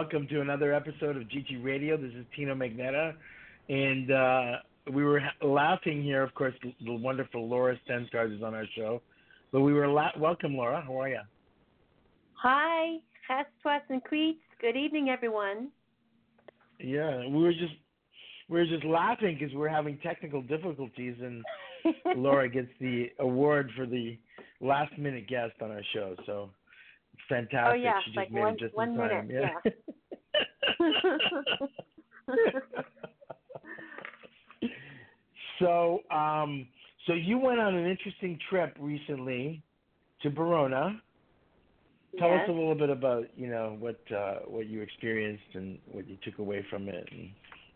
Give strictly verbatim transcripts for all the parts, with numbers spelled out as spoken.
welcome to another episode of G G Radio. This is Tino Magneta, and uh, we were ha- laughing here. Of course, the, the wonderful Laura Stensgaard is on our show, but we were la- welcome, Laura. How are you? Hi, Chestwas and Queets. Good evening, everyone. Yeah, we were just we were just laughing because we're having technical difficulties, and Laura gets the award for the last minute guest on our show. So. Fantastic. Oh, yeah, She just like made one, it just one in minute, time. Yeah. yeah. so, um, so you went on an interesting trip recently to Verona. Tell yes. us a little bit about, you know, what uh, what you experienced and what you took away from it. And...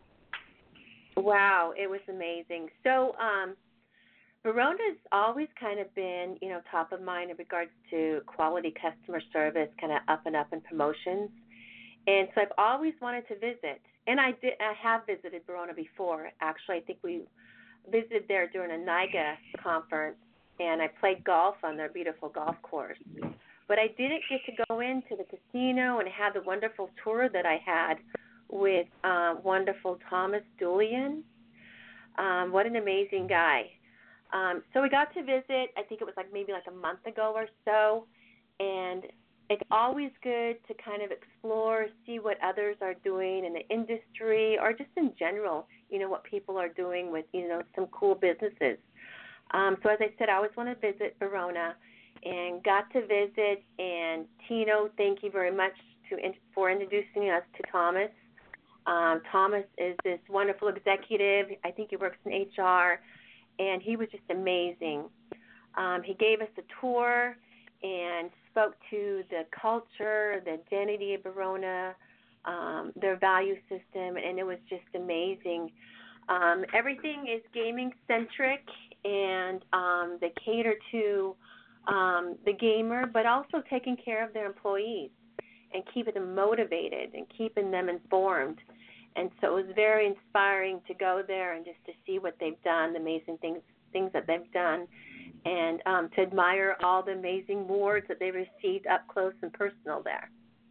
Wow, it was amazing. So, um, Verona's always kind of been, you know, top of mind in regards to quality customer service, kind of up and up in promotions. And so I've always wanted to visit. And I did. I have visited Verona before. Actually, I think we visited there during a NIGA conference, and I played golf on their beautiful golf course. But I didn't get to go into the casino and have the wonderful tour that I had with uh, wonderful Thomas Julian. Um, what an amazing guy. Um, so we got to visit, I think it was like maybe like a month ago or so, and it's always good to kind of explore, see what others are doing in the industry or just in general, you know, what people are doing with, you know, some cool businesses. Um, so as I said, I always want to visit Verona and got to visit, and Tino, thank you very much to for introducing us to Thomas. Um, Thomas is this wonderful executive. I think he works in H R. And he was just amazing. Um, he gave us a tour and spoke to the culture, the identity of Verona, um, their value system, and it was just amazing. Um, everything is gaming-centric, and um, they cater to um, the gamer, but also taking care of their employees and keeping them motivated and keeping them informed. And so it was very inspiring to go there and just to see what they've done, the amazing things things that they've done, and um, to admire all the amazing awards that they received up close and personal there.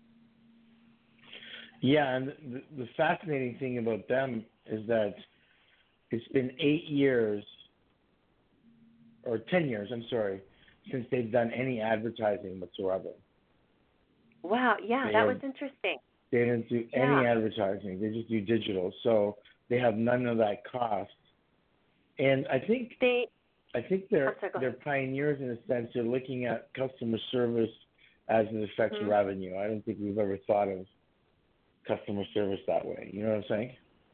Yeah, and the, the fascinating thing about them is that it's been eight years, or ten years, I'm sorry, since they've done any advertising whatsoever. Wow, yeah, they that have, was interesting. They didn't do yeah. any advertising. They just do digital. So they have none of that cost. And I think they, I think they're sorry, they're pioneers in a sense. They're looking at customer service as it affects mm-hmm. revenue. I don't think we've ever thought of customer service that way. You know what I'm saying?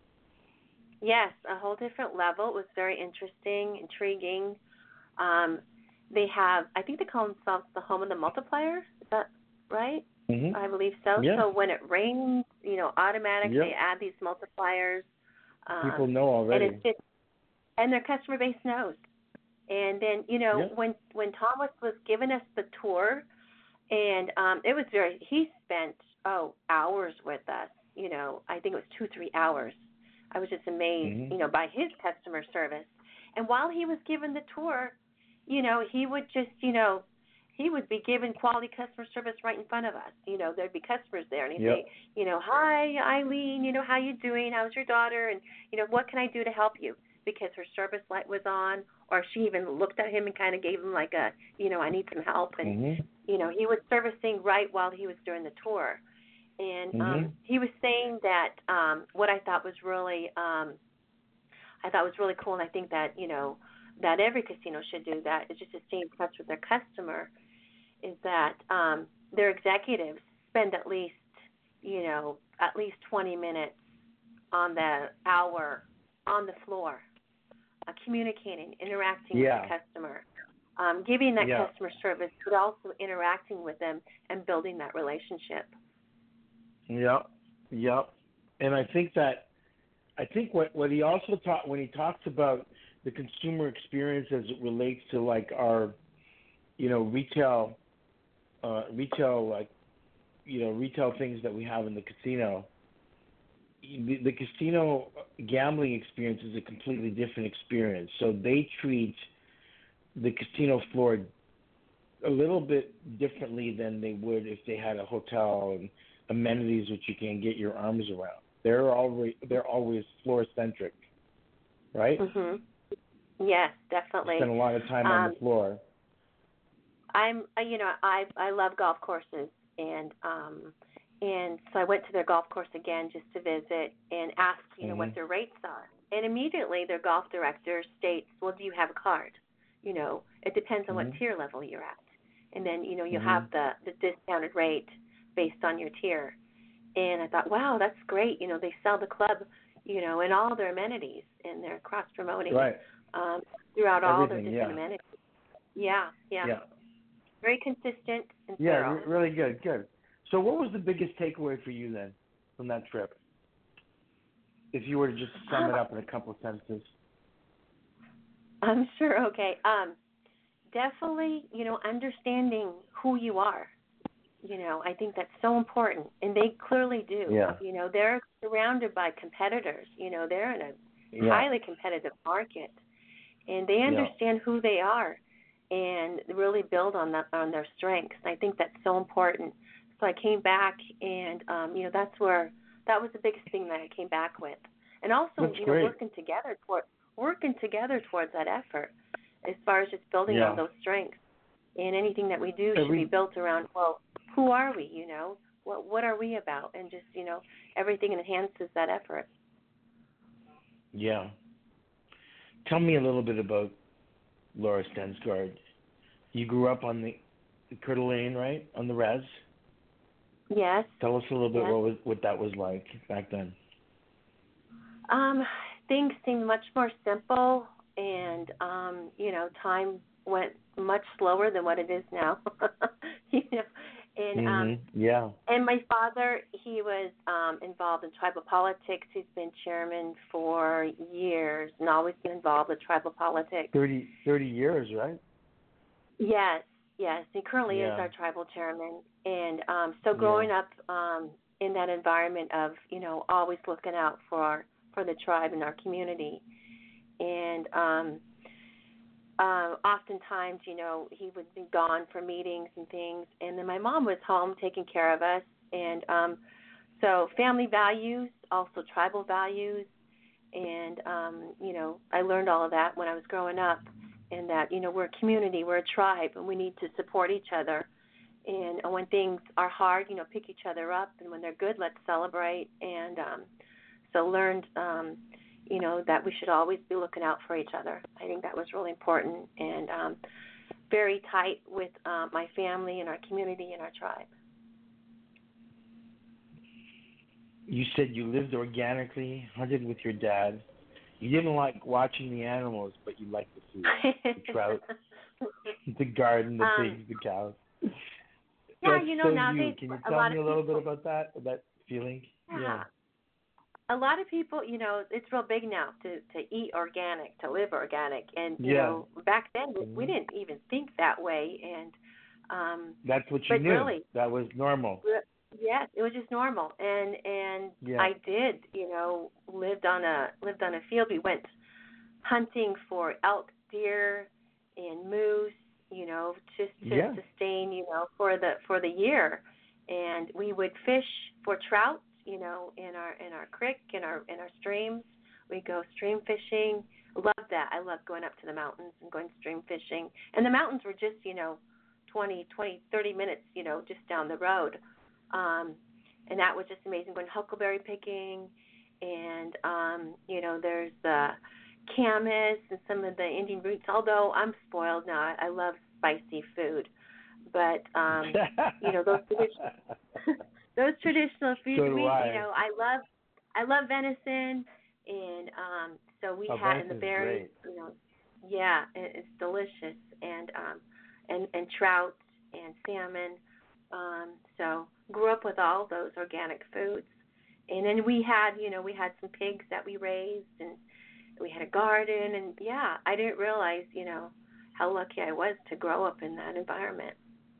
Yes, a whole different level. It was very interesting, intriguing. Um, they have, I think they call themselves the home of the multiplier. Is that right? Mm-hmm. I believe so. Yeah. So when it rains, you know, automatically yep. they add these multipliers. Um, People know already. And, it's just, and their customer base knows. And then, you know, yep. when when Thomas was giving us the tour, and um, it was very, he spent, oh, hours with us. You know, I think it was two, three hours. I was just amazed, mm-hmm. you know, by his customer service. And while he was giving the tour, you know, he would just, you know, he would be giving quality customer service right in front of us. You know, there'd be customers there, and he'd yep. say, you know, hi, Eileen, you know, how you doing? How's your daughter? And, you know, what can I do to help you? Because her service light was on, or she even looked at him and kind of gave him like a, you know, I need some help. And, mm-hmm. you know, he was servicing right while he was doing the tour. And mm-hmm. um, he was saying that um, what I thought was really, um, I thought was really cool, and I think that, you know, that every casino should do that, is just to stay in touch with their customer, is that um, their executives spend at least, you know, at least twenty minutes on the hour on the floor, uh, communicating, interacting yeah. with the customer, um, giving that yeah. customer service, but also interacting with them and building that relationship. Yep, yep. And I think that, I think what, what he also taught when he talks about the consumer experience as it relates to like our, you know, retail, uh, retail like, you know, retail things that we have in the casino. The, the casino gambling experience is a completely different experience. So they treat the casino floor a little bit differently than they would if they had a hotel and amenities which you can get your arms around. They're always they're always floor centric, right? Mhm. Yes, definitely. You spend a lot of time um, on the floor. I'm, you know, I I love golf courses, and um, and so I went to their golf course again just to visit and ask, you know, mm-hmm. what their rates are. And immediately their golf director states, well, do you have a card? You know, it depends on mm-hmm. what tier level you're at. And then, you know, you mm-hmm. have the, the discounted rate based on your tier. And I thought, wow, that's great. You know, they sell the club, you know, and all their amenities, and they're cross-promoting right. um, throughout Everything, all their different yeah. amenities. Yeah, yeah. Yeah. Very consistent and yeah, thorough. Yeah, really good, good. So what was the biggest takeaway for you then from that trip? If you were to just sum it up in a couple of sentences. I'm sure, okay. Um, definitely, you know, understanding who you are. You know, I think that's so important, and they clearly do. Yeah. You know, they're surrounded by competitors. You know, they're in a yeah. highly competitive market, and they understand yeah. who they are and really build on that, on their strengths. And I think that's so important. So I came back, and um, you know, that's where that was the biggest thing that I came back with, and also that's you know great. working together toward working together towards that effort, as far as just building yeah. on those strengths. And anything that we do Every, should be built around, well, who are we, you know? What what are we about? And just, you know, everything enhances that effort. Yeah. Tell me a little bit about Laura Stensgaard. You grew up on the, the Coeur d'Alene, right? On the res? Yes. Tell us a little bit yes. what was what that was like back then. Um, things seemed much more simple, and, um, you know, time went much slower than what it is now. you know, and mm-hmm. um, yeah. And my father, he was um, involved in tribal politics. He's been chairman for years and always been involved with tribal politics. Thirty, thirty years, right? Yes, yes. He currently yeah. is our tribal chairman, and um, so growing yeah. up um, in that environment of, you know, always looking out for our, for the tribe and our community, and um, Uh, oftentimes, you know, he would be gone for meetings and things, and then my mom was home taking care of us, and um, so family values, also tribal values, and, um, you know, I learned all of that when I was growing up, and that, you know, we're a community, we're a tribe, and we need to support each other, and when things are hard, you know, pick each other up, and when they're good, let's celebrate, and um, so learned um you know, that we should always be looking out for each other. I think that was really important, and um, very tight with uh, my family and our community and our tribe. You said you lived organically, hunted with your dad. You didn't like watching the animals, but you liked the food, the trout, the garden, the um, pigs, the cows. Yeah, That's you know, so now you. they, Can you a tell lot me of a little people, bit about that, that feeling? Yeah. yeah. A lot of people, you know, it's real big now to, to eat organic, to live organic. And, you yeah. know, back then mm-hmm. we didn't even think that way. And um, That's what you but knew. Really, that was normal. Yes, it was just normal. And and yeah. I did, you know, lived on a lived on a field. We went hunting for elk, deer, and moose, you know, just to yeah. sustain, you know, for the for the year. And we would fish for trout, you know, in our in our creek, in our in our streams. We go stream fishing. Love that. I love going up to the mountains and going stream fishing. And the mountains were just, you know, twenty, twenty, thirty minutes, you know, just down the road. Um, and that was just amazing. Going huckleberry picking, and um, you know, there's the camas and some of the Indian roots. Although I'm spoiled now, I, I love spicy food, but um, you know, those traditional those traditional foods. So do we, I. you know, I love I love venison, and um, so we oh, had in the berries. Great. You know, yeah, it, it's delicious, and um, and and trout and salmon. Um, so grew up with all those organic foods. And then we had, you know, we had some pigs that we raised, and we had a garden, and yeah, I didn't realize, you know, how lucky I was to grow up in that environment.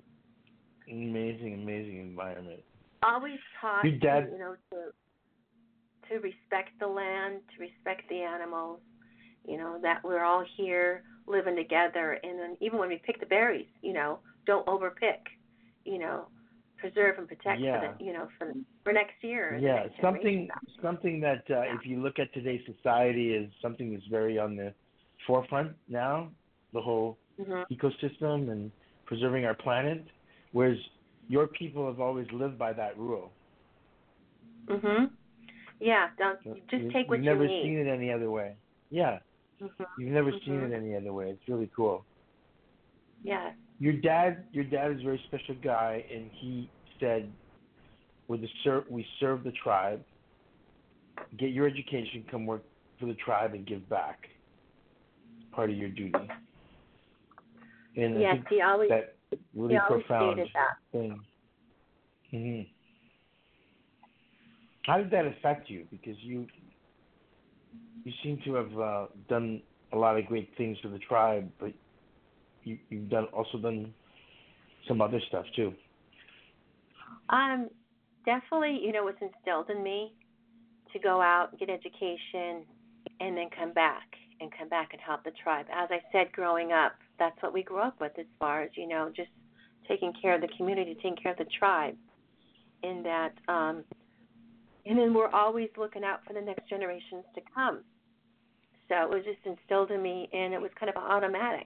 Amazing, amazing environment. Always taught, Your dad, you know, to to respect the land, to respect the animals, you know, that we're all here living together. And then even when we pick the berries, you know, don't overpick. You know, preserve and protect Yeah. for the, you know, for for next year. And the Yeah, next something generation. something that uh, Yeah. if you look at today's society is something that's very on the forefront now, the whole Mhm. ecosystem and preserving our planet, whereas your people have always lived by that rule. Mhm. Yeah. Don't So just you, take you've what you never need. seen it any other way. Yeah, Mhm. you've never seen it Mhm. any other way. It's really cool. Yes. Your dad, your dad is a very special guy, and he said, "With the ser- we serve the tribe. Get your education, come work for the tribe, and give back. Part of your duty." And I Yes. think He always that he really always profound stated that. thing. hmm How did that affect you? Because you you seem to have uh, done a lot of great things for the tribe, but you, you've done also done some other stuff too. Um, definitely, you know, it's instilled in me to go out, get education, and then come back and come back and help the tribe. As I said, growing up, that's what we grew up with as far as, you know, just taking care of the community, taking care of the tribe. In that, um, and then we're always looking out for the next generations to come. So it was just instilled in me, and it was kind of automatic.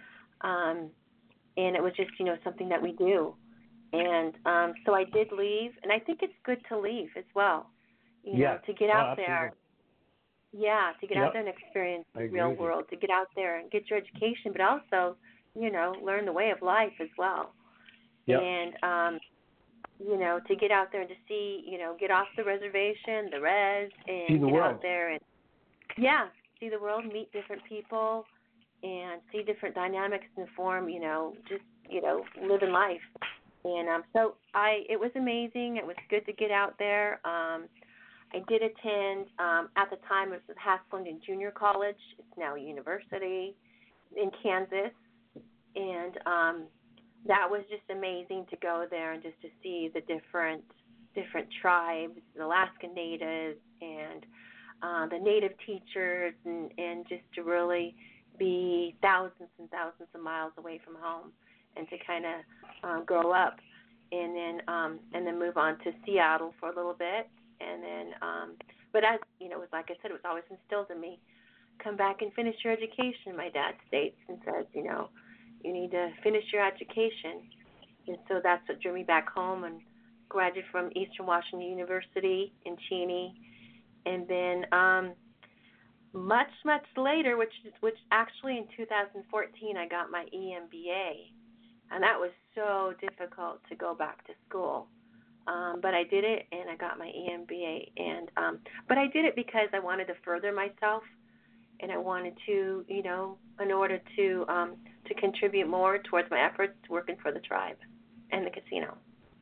Um, and it was just, you know, something that we do. And um, so I did leave, and I think it's good to leave as well, you know, Yeah. to get Oh, out there. absolutely. Yeah, to get out Yep. there and experience I the agree real with you. world, to get out there and get your education, but also, you know, learn the way of life as well. Yep. And, um, you know, to get out there and to see, you know, get off the reservation, the res, See and the get world. out there and, yeah, see the world, meet different people, and see different dynamics and form, you know, just, you know, living life. And um, so I, it was amazing. It was good to get out there. Um, I did attend, um, at the time, it was Haslingden Junior College. It's now a university in Kansas. And um, that was just amazing to go there and just to see the different different tribes, the Alaskan Natives, and uh, the Native teachers, and, and just to really be thousands and thousands of miles away from home, and to kind of um, grow up, and then um, and then move on to Seattle for a little bit, and then um, but as you know, it was like I said, it was always instilled in me. Come back and finish your education, my dad states and says, you know, you need to finish your education. And so that's what drew me back home and graduated from Eastern Washington University in Cheney. And then um, much, much later, which which actually in two thousand fourteen, I got my E M B A. And that was so difficult to go back to school. Um, but I did it, and I got my E M B A. And um, but I did it because I wanted to further myself, and I wanted to, you know, in order to um, to contribute more towards my efforts working for the tribe and the casino.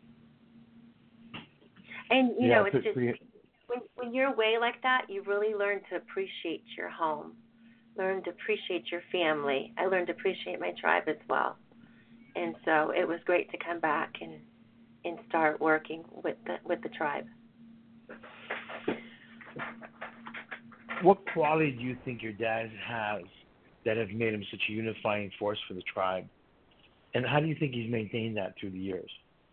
And you Yeah. know, it's Pretty, just pretty, when when you're away like that, you really learn to appreciate your home, learn to appreciate your family. I learned to appreciate my tribe as well, and so it was great to come back and and start working with the with the tribe. what quality do you think your dad has that have made him such a unifying force for the tribe? And how do you think he's maintained that through the years?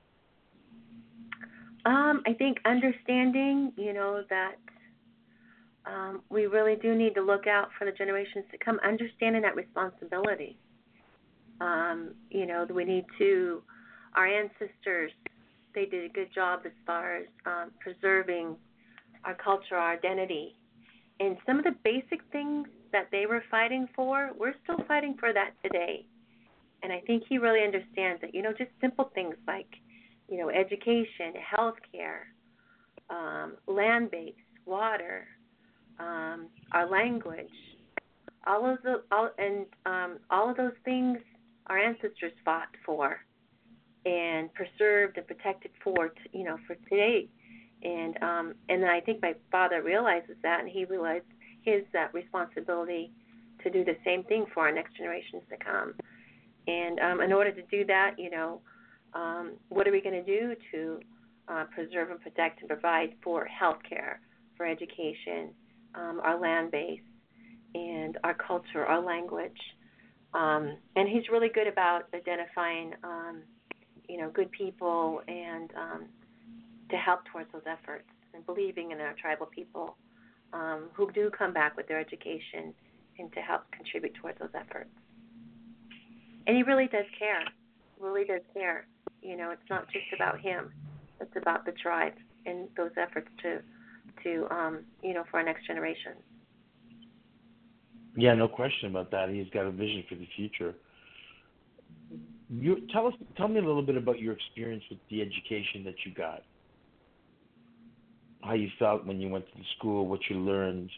Um, I think understanding, you know, that um, we really do need to look out for the generations to come, understanding that responsibility. Um, you know, we need to, our ancestors, they did a good job as far as um, preserving our culture, our identity. And some of the basic things that they were fighting for, we're still fighting for that today. And I think he really understands that, you know, just simple things like, you know, education, health care, um, land base, water, um, our language, all of the, all, and um, all of those things our ancestors fought for and preserved and protected for, you know, for today. And um, and then I think my father realizes that, and he realized his uh, responsibility to do the same thing for our next generations to come. And um, in order to do that, you know, um, what are we going to do to uh, preserve and protect and provide for health care, for education, um, our land base, and our culture, our language? Um, and he's really good about identifying, um, you know, good people and um, to help towards those efforts and believing in our tribal people um, who do come back with their education and to help contribute towards those efforts. And he really does care, really does care. You know, it's not just about him. It's about the tribe and those efforts to, to um, you know, for our next generation. Yeah, no question about that. He's got a vision for the future. You tell us, tell me a little bit about your experience with the education that you got. How you felt when you went to the school, what you learned.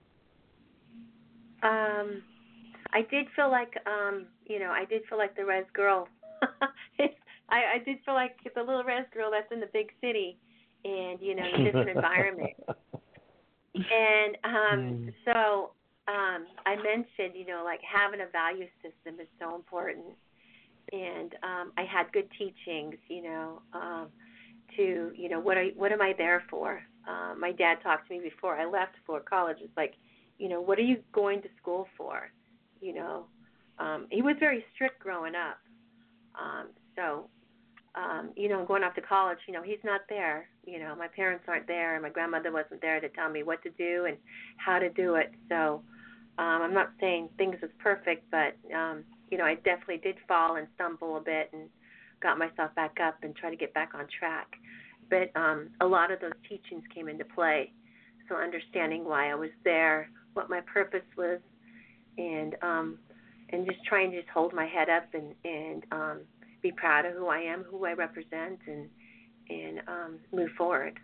Um, I did feel like, um, you know, I did feel like the res girl. I, I did feel like the little res girl that's in the big city, and you know, in a different environment. And um, mm. so um, I mentioned, you know, like having a value system is so important. And um, I had good teachings, you know, um, to, you know, what are, what am I there for? Um, my dad talked to me before I left for college. It's like, you know, what are you going to school for? You know, um, he was very strict growing up. Um, so, um, you know, going off to college, you know, he's not there. You know, my parents aren't there, and my grandmother wasn't there to tell me what to do and how to do it. So um, I'm not saying things is perfect, but, um, you know, I definitely did fall and stumble a bit and got myself back up and try to get back on track. But um, a lot of those teachings came into play. So understanding why I was there, what my purpose was, and um, and just trying to just hold my head up and, and um, be proud of who I am, who I represent, and and um, move forward.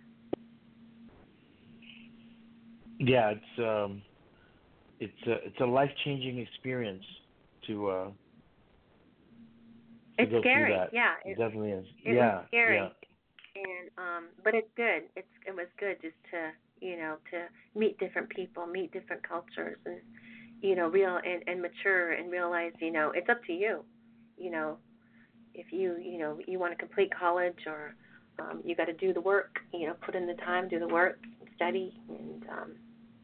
Yeah, it's um, it's a it's a life-changing experience to uh, to it's go scary. through that. Yeah, it, it definitely is. It yeah, was scary. Yeah. And um, but it's good. It's it was good just to you know to meet different people, meet different cultures, and you know real and, and mature and realize you know it's up to you. You know, if you you know you want to complete college or um, you got to do the work. You know, put in the time, do the work, study, and um,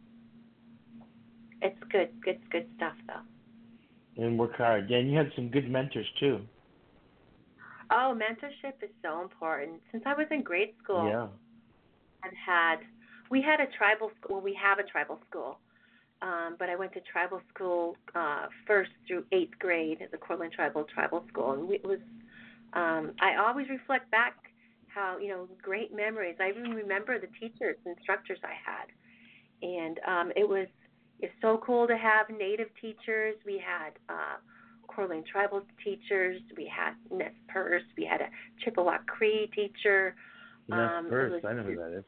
it's good. Good good stuff though. And work hard. Yeah, and you had some good mentors too. Oh, mentorship is so important. Since I was in grade school, yeah. I've had, we had a tribal school, well, we have a tribal school, um, but I went to tribal school uh, first through eighth grade at the Coeur d'Alene Tribal Tribal School. And it was, um, I always reflect back how, you know, great memories. I even remember the teachers, instructors I had. And um, it was, it's so cool to have Native teachers. We had uh, Coeur d'Alene tribal teachers. We had Nez Perce. We had a Chippewa Cree teacher. Nez um, Perce, was, I know who that is.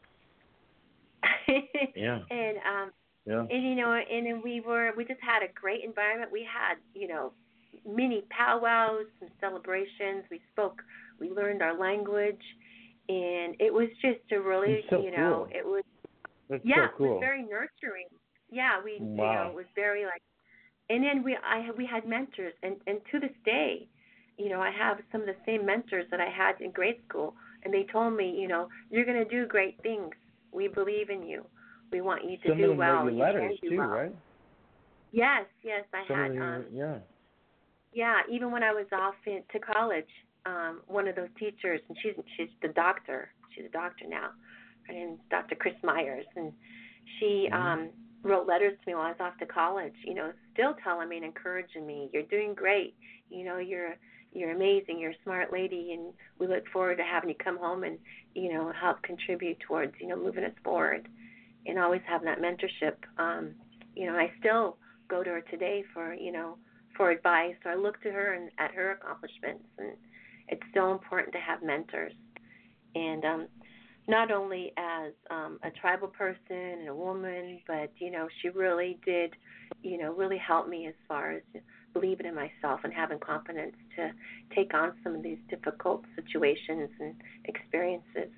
yeah. And um, yeah. and you know, and then we were we just had a great environment. We had you know mini powwows, some celebrations. We spoke. We learned our language, and it was just a really so you know cool. it was That's yeah so cool. it was very nurturing. Yeah, we wow. you know it was very like. And then we I we had mentors, and, and to this day, you know, I have some of the same mentors that I had in grade school, and they told me, you know, you're going to do great things. We believe in you. We want you to some do of them well. wrote you You letters can do too, well. right? Yes, yes, I some had. Of them, um, yeah. Yeah, even when I was off in, to college, um, one of those teachers, and she's she's the doctor. She's a doctor now. Her name's Doctor Chris Myers, and she. Mm-hmm. um wrote letters to me while I was off to college, you know, still telling me and encouraging me, you're doing great, you know, you're you're amazing, you're a smart lady, and we look forward to having you come home and, you know, help contribute towards, you know, moving us forward, and always having that mentorship. Um, you know, I still go to her today for, you know, for advice, so I look to her and at her accomplishments, and it's so important to have mentors. And um not only as um, a tribal person and a woman, but, you know, she really did, you know, really help me as far as believing in myself and having confidence to take on some of these difficult situations and experiences.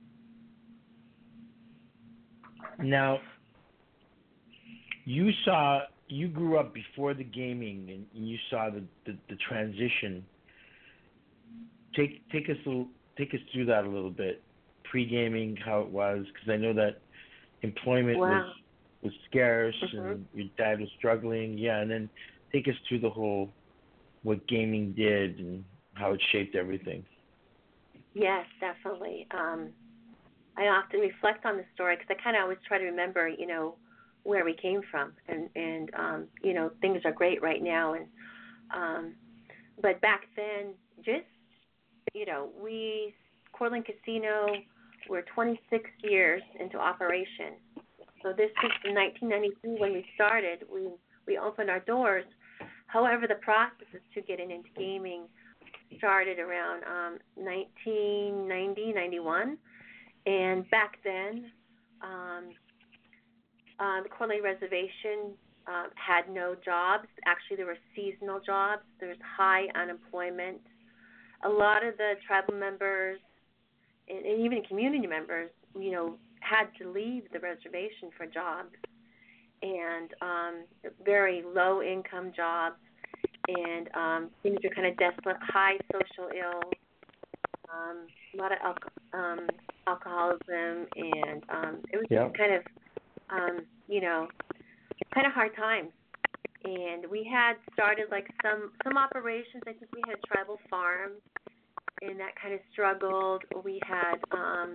Now, you saw, you grew up before the gaming, and you saw the, the, the transition. Take take us a, take us through that a little bit. Pre-gaming, how it was, because I know that employment wow. was was scarce, mm-hmm. and your dad was struggling. Yeah, and then take us through the whole what gaming did and how it shaped everything. Yes, definitely. Um, I often reflect on the story because I kind of always try to remember, you know, where we came from, and and um, you know, things are great right now, and um, but back then, just you know, we Coeur d'Alene Casino, we're twenty-six years into operation. So this is in nineteen ninety-three when we started. We we opened our doors. However, the processes to getting into gaming started around um, nineteen ninety, ninety-one. And back then, um, uh, the Coeur d'Alene Reservation uh, had no jobs. Actually, there were seasonal jobs. There was high unemployment. A lot of the tribal members and, and even community members, you know, had to leave the reservation for jobs, and um, very low-income jobs, and um, things were kind of desolate, high social ills, um, a lot of alco- um, alcoholism, and um, it was Yeah. just kind of, um, you know, kind of hard times. And we had started like some some operations. I think we had tribal farms, and that kind of struggled. We had um,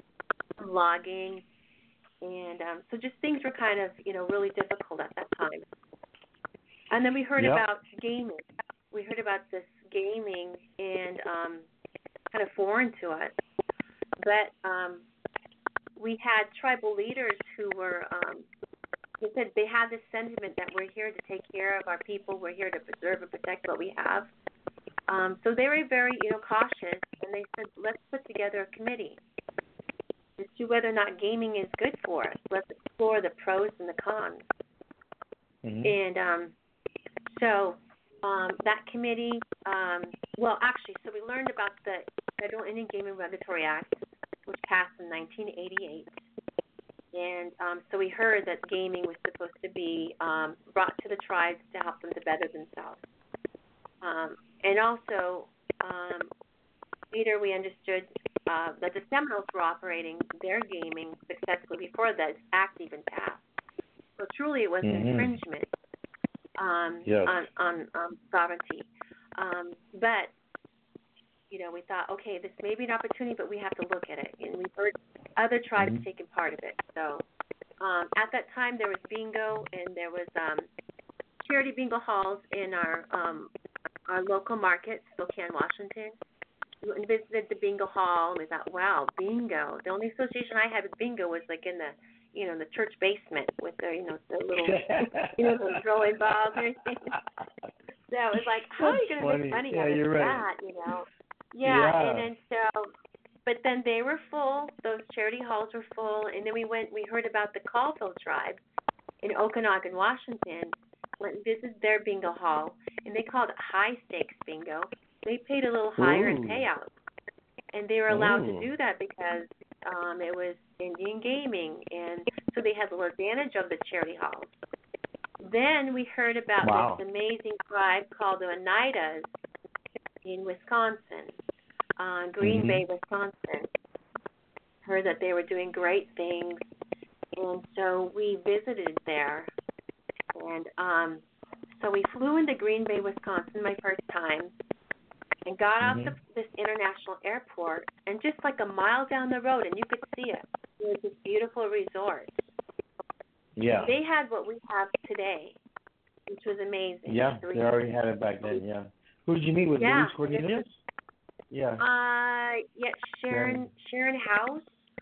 logging, and um, so just things were kind of, you know, really difficult at that time. And then we heard Yeah. about gaming. We heard about this gaming, and um, kind of foreign to us. But um, we had tribal leaders who were, um, they said they had this sentiment that we're here to take care of our people. We're here to preserve and protect what we have. Um, so they were very, you know, cautious, and they said, let's put together a committee to see whether or not gaming is good for us. Let's explore the pros and the cons. Mm-hmm. And um, so um, that committee, um, well, actually, so we learned about the Federal Indian Gaming Regulatory Act, which passed in nineteen eighty-eight. And um, so we heard that gaming was supposed to be um, brought to the tribes to help them to better themselves. Um, and also, um, later we understood uh, that the Seminoles were operating their gaming successfully before that act even passed. So truly it was an Mm-hmm. infringement um, Yes. on, on, on sovereignty. Um, but, you know, we thought, okay, this may be an opportunity, but we have to look at it. And we heard other tribes Mm-hmm. taking part of it. So um, at that time there was bingo, and there was um, charity bingo halls in our um, our local market, Spokane, Washington. We went and visited the bingo hall, and we thought, wow, bingo. The only association I had with bingo was like in the, you know, the church basement with the, you know, the little, you know, those rolling balls and everything. So it was like, how are you going to make money Yeah, out of you're right. that, you know? Yeah, Yeah. and then so, but then they were full. Those charity halls were full, and then we went. We heard about the Colville tribe in Okanagan, Washington. Went and visited their bingo hall, and they called it high stakes bingo. They paid a little higher in Ooh. payout, and they were allowed Ooh. to do that because um, it was Indian gaming, and so they had a little advantage of the charity halls. Then we heard about Wow. this amazing tribe called the Oneidas in Wisconsin, uh, Green Mm-hmm. Bay, Wisconsin. Heard that they were doing great things, and so we visited there. And um, so we flew into Green Bay, Wisconsin, my first time, and got off Mm-hmm. the, this international airport, and just like a mile down the road, and you could see it, there was this beautiful resort. Yeah. And they had what we have today, which was amazing. Yeah, So we, they already had it back then, yeah. Who did you meet with? yeah. Luis Cornelius? Yeah. Uh, yeah, Sharon, Sharon House,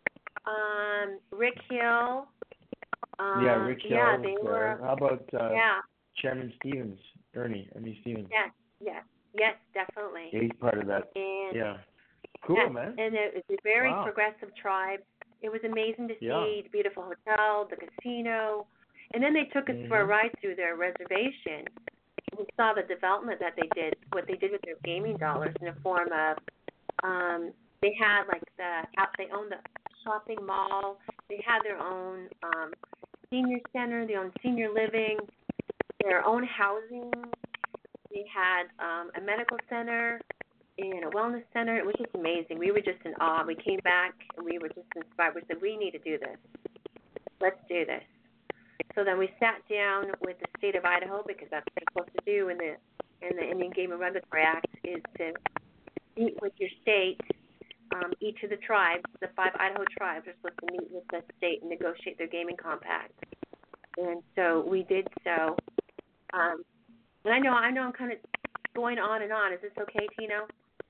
um, Rick Hill. Um, yeah, Rick Hill. Yeah, they was were. there. How about uh, Yeah. Chairman Stevens, Ernie, Ernie Stevens? Yes, yes, yes, definitely. Yeah, he's part of that. And Yeah. Cool, yes, man. and it was a very Wow. progressive tribe. It was amazing to see Yeah. the beautiful hotel, the casino, and then they took us Mm-hmm. for a ride through their reservation. We saw the development that they did, what they did with their gaming dollars in the form of, um, they had like the, they owned the shopping mall. They had their own um, senior center, their own senior living, their own housing. They had um, a medical center and a wellness center. It was just amazing. We were just in awe. We came back and we were just inspired. We said, we need to do this. Let's do this. So then we sat down with the state of Idaho, because that's what you're supposed to do in the in the Indian Game and Regulatory Act, is to meet with your state um, each of the tribes, the five Idaho tribes, are supposed to meet with the state and negotiate their gaming compact. And so we did so. Um, and I know, I know, I'm kind of going on and on. Is this okay, Tino?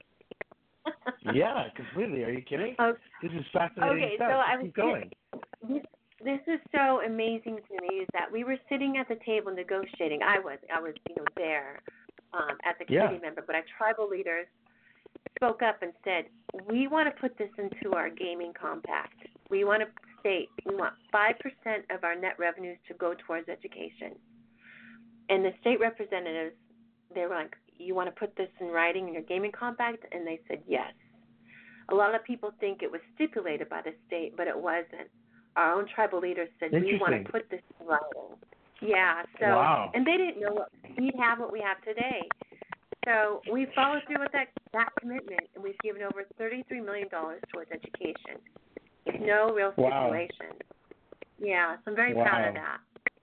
Yeah, completely. Are you kidding? Okay. This is fascinating Okay, stuff. so I Just was keep going. This, this is so amazing to me is that we were sitting at the table negotiating. I was, I was, you know, there um, as a committee Yeah. member, but our tribal leaders spoke up and said, we want to put this into our gaming compact. We want to state we want five percent of our net revenues to go towards education. And the state representatives, they were like, you want to put this in writing in your gaming compact? And they said yes. A lot of people think it was stipulated by the state, but it wasn't. Our own tribal leaders said, we want to put this in writing. Yeah, so, wow. and they didn't know what, we'd have what we have today. So we followed through with that, that commitment, and we've given over thirty-three million dollars towards education with no real stipulation. Wow. Yeah, so I'm very wow. proud of that.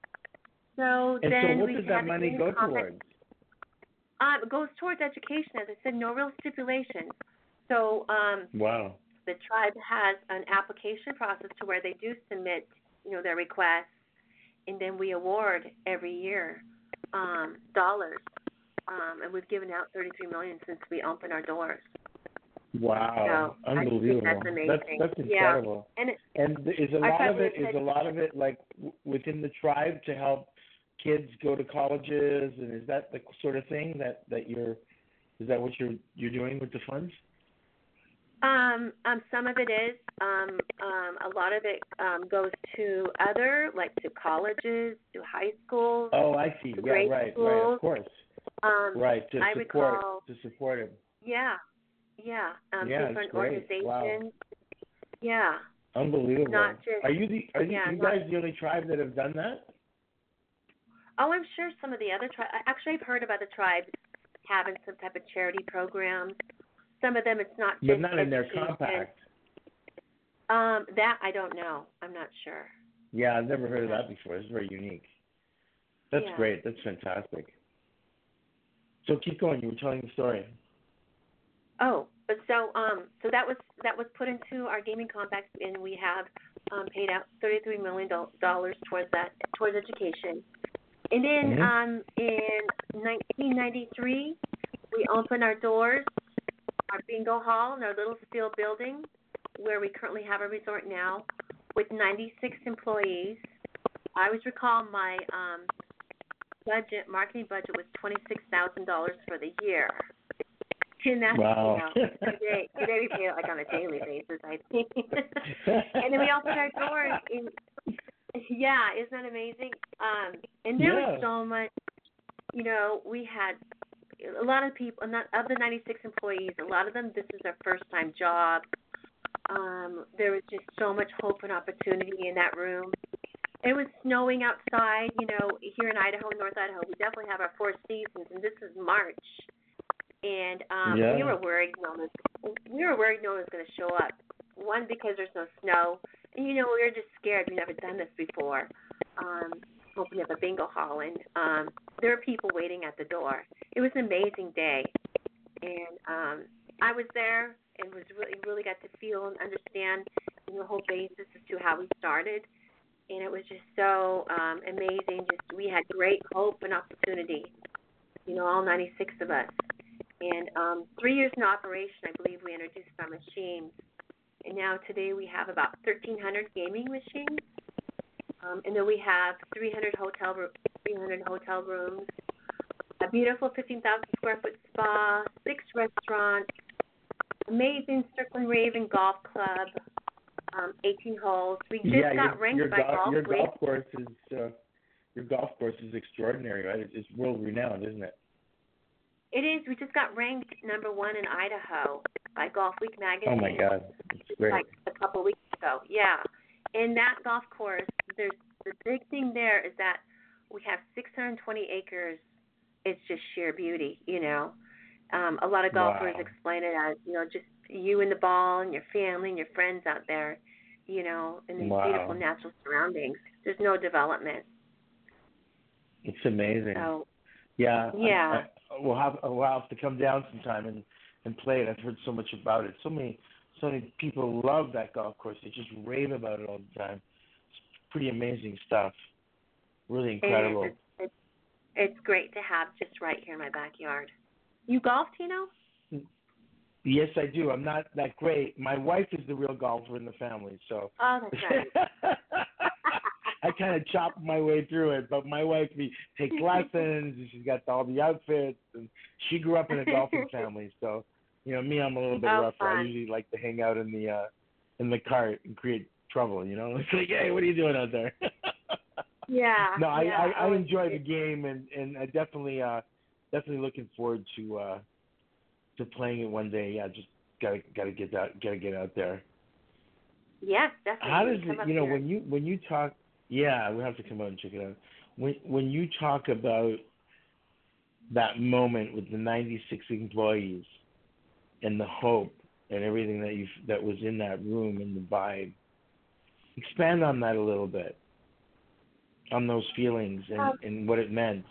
So and then so what we does that money go compact. towards? Um, it goes towards education, as I said, no real stipulation. So um, wow. the tribe has an application process to where they do submit, you know, their requests, and then we award every year um, dollars. Um, and we've given out thirty-three million dollars since we opened our doors. Wow, so unbelievable! I think that's amazing. That's, that's incredible. Yeah. And, it, and is a lot of it is said, a lot of it like w- within the tribe to help kids go to colleges, and is that the sort of thing that, that you're is that what you're you're doing with the funds? Um, um, some of it is. Um, um, a lot of it um, goes to other, like to colleges, to high schools. Oh, I see. Yeah, right, schools. right, of course. Um, right, to I support recall, to support him. Yeah, yeah. Um, yeah, different it's great. organizations. Wow. Yeah. Unbelievable. Not just, are you the are yeah, you not, guys the only tribe that have done that? Oh, I'm sure some of the other tribes. Actually, I've heard about the tribes having some type of charity programs. Some of them, it's not just But not in their education. compact. Um, that I don't know. I'm not sure. Yeah, I've never heard of that before. It's very unique. That's yeah. great. That's fantastic. So keep going. You were telling the story. Oh, but so um, so that was that was put into our gaming compact, and we have um, paid out thirty-three million dollars towards that towards education. And then mm-hmm. um, in nineteen ninety-three, we opened our doors, our bingo hall in our little steel building, where we currently have a resort now, with ninety-six employees. I always recall my um, budget, marketing budget was twenty-six thousand dollars for the year. And that's, wow. you know, today, today we pay it like on a daily basis, I think. And then we opened our doors. In, yeah, isn't that amazing? Um, and there yeah. was so much, you know, we had a lot of people, not of the ninety-six employees, a lot of them, this is their first time job. Um, there was just so much hope and opportunity in that room. It was snowing outside, you know, here in Idaho, North Idaho. We definitely have our four seasons, and this is March. And um, yeah. we were worried no one was, we were worried no one was going to show up. One, because there's no snow, and you know we were just scared. We've never done this before. Um, opening up a bingo hall, and um, there were people waiting at the door. It was an amazing day, and um, I was there and was really really got to feel and understand you know, the whole basis as to how we started. And it was just so um, amazing. Just we had great hope and opportunity. You know, all ninety-six of us. And um, three years in operation, I believe we introduced our machines. And now today we have about thirteen hundred gaming machines. Um, and then we have three hundred hotel three hundred hotel rooms, a beautiful fifteen thousand square foot spa, six restaurants, amazing Circle and Raven Golf Club, um, eighteen holes. We just yeah, got your, ranked your by go- Golf Your Week. golf course is uh, your golf course is extraordinary, right? It's, it's world renowned, isn't it? It is. We just got ranked number one in Idaho by Golf Week magazine. Oh my God, it's great. Like a couple weeks ago, yeah. And that golf course, there's the big thing there is that we have six hundred twenty acres. It's just sheer beauty, you know. Um, a lot of golfers wow. explain it as, you know, just you and the ball and your family and your friends out there, you know, in these wow. beautiful natural surroundings. There's no development. It's amazing. So, yeah. Yeah. I, I, we'll have we'll have to come down sometime and, and play it. I've heard so much about it. So many so many people love that golf course. They just rave about it all the time. It's pretty amazing stuff. Really incredible. It is. It's, it's, it's great to have just right here in my backyard. You golf, Tino? Yes, I do. I'm not that great. My wife is the real golfer in the family, so. Oh, that's right. I kind of chop my way through it, but my wife me takes lessons, and she's got all the outfits, and she grew up in a golfing family. So, you know, me, I'm a little bit oh, rougher. fun. I usually like to hang out in the uh, in the cart and create trouble. You know, it's like, hey, what are you doing out there? Yeah. No, I yeah, I, I enjoy the game, and and I definitely uh definitely looking forward to uh to playing it one day. Yeah, just gotta gotta get out gotta get out there. Yes, definitely. How does Come it? You know, here. when you when you talk. Yeah, we have to come out and check it out. When when you talk about that moment with the ninety-six employees and the hope and everything that you that was in that room and the vibe, expand on that a little bit, on those feelings and, um, and what it meant.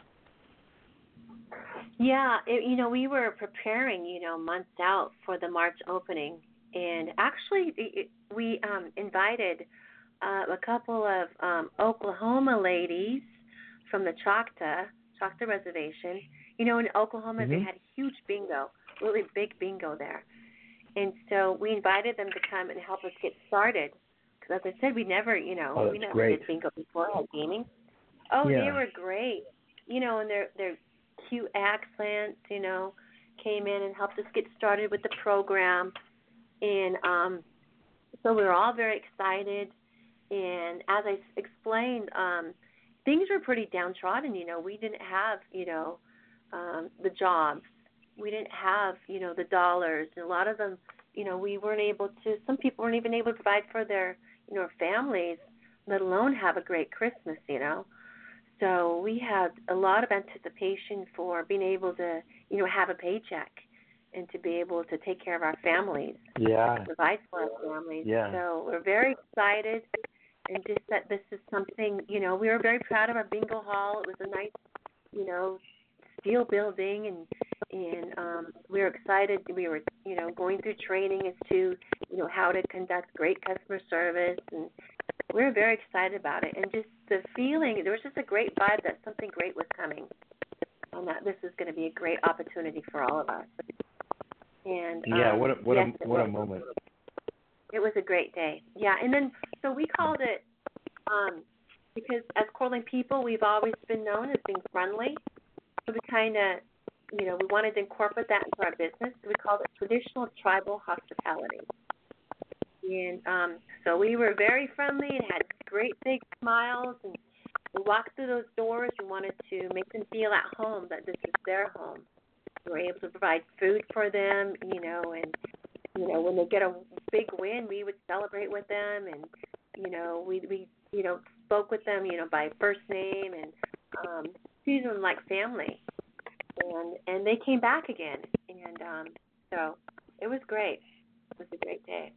Yeah, it, you know, we were preparing, you know, months out for the March opening, and actually, it, we um, invited. Uh, a couple of um, Oklahoma ladies from the Choctaw, Choctaw Reservation. You know, in Oklahoma, Mm-hmm. they had a huge bingo, really big bingo there. And so we invited them to come and help us get started. Because as I said, we never, you know, Oh, we that's never great. did bingo before, had gaming. Oh, Yeah. they were great. You know, and their their cute accents, you know, came in and helped us get started with the program. And um, so we were all very excited. And as I explained, um, things were pretty downtrodden. You know, we didn't have, you know, um, the jobs. We didn't have, you know, the dollars. And a lot of them, you know, we weren't able to. Some people weren't even able to provide for their, you know, families, let alone have a great Christmas. You know, so we had a lot of anticipation for being able to, you know, have a paycheck and to be able to take care of our families. Yeah. Provide for our families. Yeah. So we're very excited. And just that this is something, you know, we were very proud of our bingo hall. It was a nice, you know, steel building, and and um, we were excited. We were, you know, going through training as to, you know, how to conduct great customer service, and we were very excited about it. And just the feeling, there was just a great vibe that something great was coming, and that this is going to be a great opportunity for all of us. And Yeah. um, What a what yes, a what a moment. It was a great day. Yeah, and then so we called it um, because as Coeur d'Alene people, we've always been known as being friendly. So we kind of, you know, we wanted to incorporate that into our business. So we called it traditional tribal hospitality. And um, so we were very friendly and had great big smiles. And we walked through those doors. We wanted to make them feel at home, that this is their home. We were able to provide food for them, you know, and you know, when they get a big win, we would celebrate with them, and you know, we we you know spoke with them, you know, by first name and um, treated them like family, and and they came back again, and um, so it was great. It was a great day.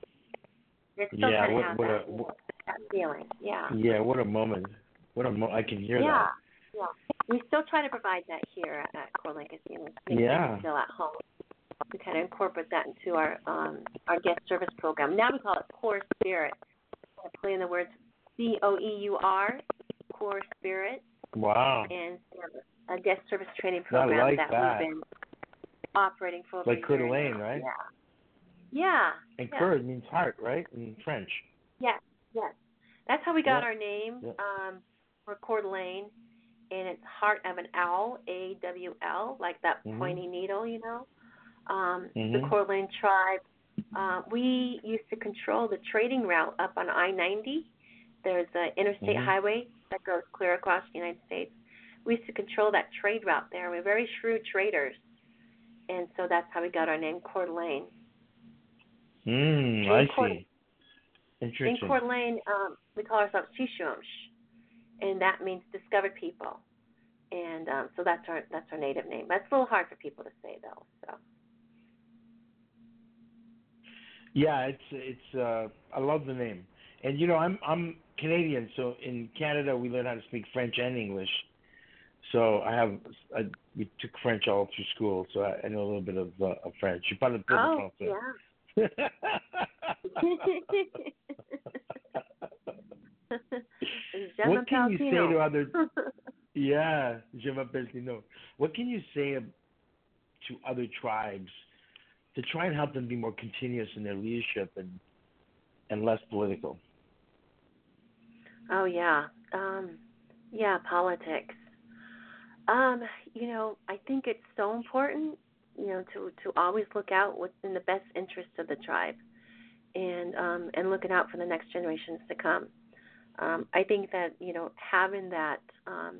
It still Yeah. kind of What has what that, a what, that feeling. Yeah. yeah. What a moment. What a mo- I can hear Yeah. that. Yeah. We still try to provide that here at, at Coeur d'Alene Casino. Make Yeah. them feel at home. We kind of incorporate that into our um, our guest service program. Now we call it Core Spirit. I play in the words C O E U R, Core Spirit. Wow. And a guest service training I program like that, that. we've been operating for over Like a Coeur year d'Alene, now. right? Yeah. Yeah. And yeah. Coeur means heart, right? In French. Yes. Yes. That's how we got Yeah. our name Yeah. um, for Coeur d'Alene. And it's heart of an owl, A W L, like that Mm-hmm. pointy needle, you know. Um, Mm-hmm. the Coeur d'Alene tribe. Uh, we used to control the trading route up on I ninety. There's an interstate Mm-hmm. highway that goes clear across the United States. We used to control that trade route there. We're very shrewd traders, and so that's how we got our name, Coeur d'Alene. Mm, In I Coeur, see. in Interesting. Coeur d'Alene, um, we call ourselves Shishumsh, and that means discovered people. And um, so that's our that's our native name. That's a little hard for people to say though. So. Yeah, it's it's. Uh, I love the name, and you know, I'm I'm Canadian, so in Canada we learn how to speak French and English. So I have I, we took French all through school, so I, I know a little bit of, uh, of French. Je parle un peu de Oh français. yeah. Gemma What can you say Palpino. to other? Yeah, je m'appelle Tino. What can you say to other tribes to try and help them be more continuous in their leadership and and less political? Oh yeah, um, yeah, politics. Um, you know, I think it's so important, you know, to to always look out what's in the best interest of the tribe, and um, and looking out for the next generations to come. Um, I think that you know having that um,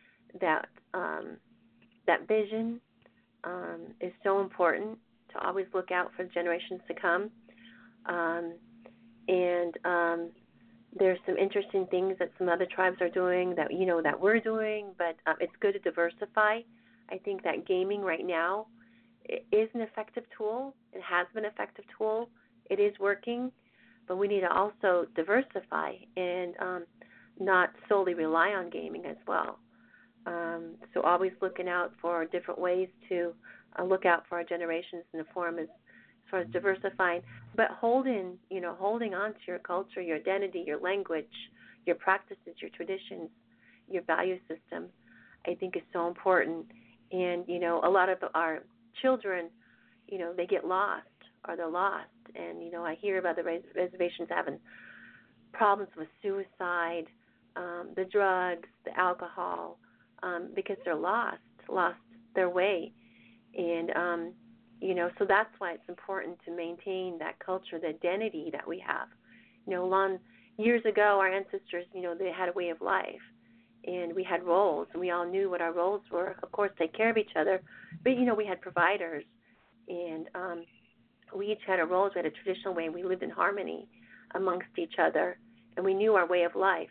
that um, that vision um, is so important to always look out for generations to come. Um, and um, there's some interesting things that some other tribes are doing that you know that we're doing, but um, it's good to diversify. I think that gaming right now is an effective tool. It has been an effective tool. It is working, but we need to also diversify and um, not solely rely on gaming as well. Um, so always looking out for different ways to uh, look out for our generations in the form as, as far as diversifying, but holding, you know, holding on to your culture, your identity, your language, your practices, your traditions, your value system, I think is so important. And, you know, a lot of our children, you know, they get lost or they're lost. And, you know, I hear about the res- reservations having problems with suicide, um, the drugs, the alcohol, um, because they're lost, lost their way. And, um, you know, so that's why it's important to maintain that culture, the identity that we have. You know, long years ago, our ancestors, you know, they had a way of life, and we had roles, and we all knew what our roles were. Of course, take care of each other, but, you know, we had providers, and um, we each had our roles. We had a traditional way, and we lived in harmony amongst each other, and we knew our way of life.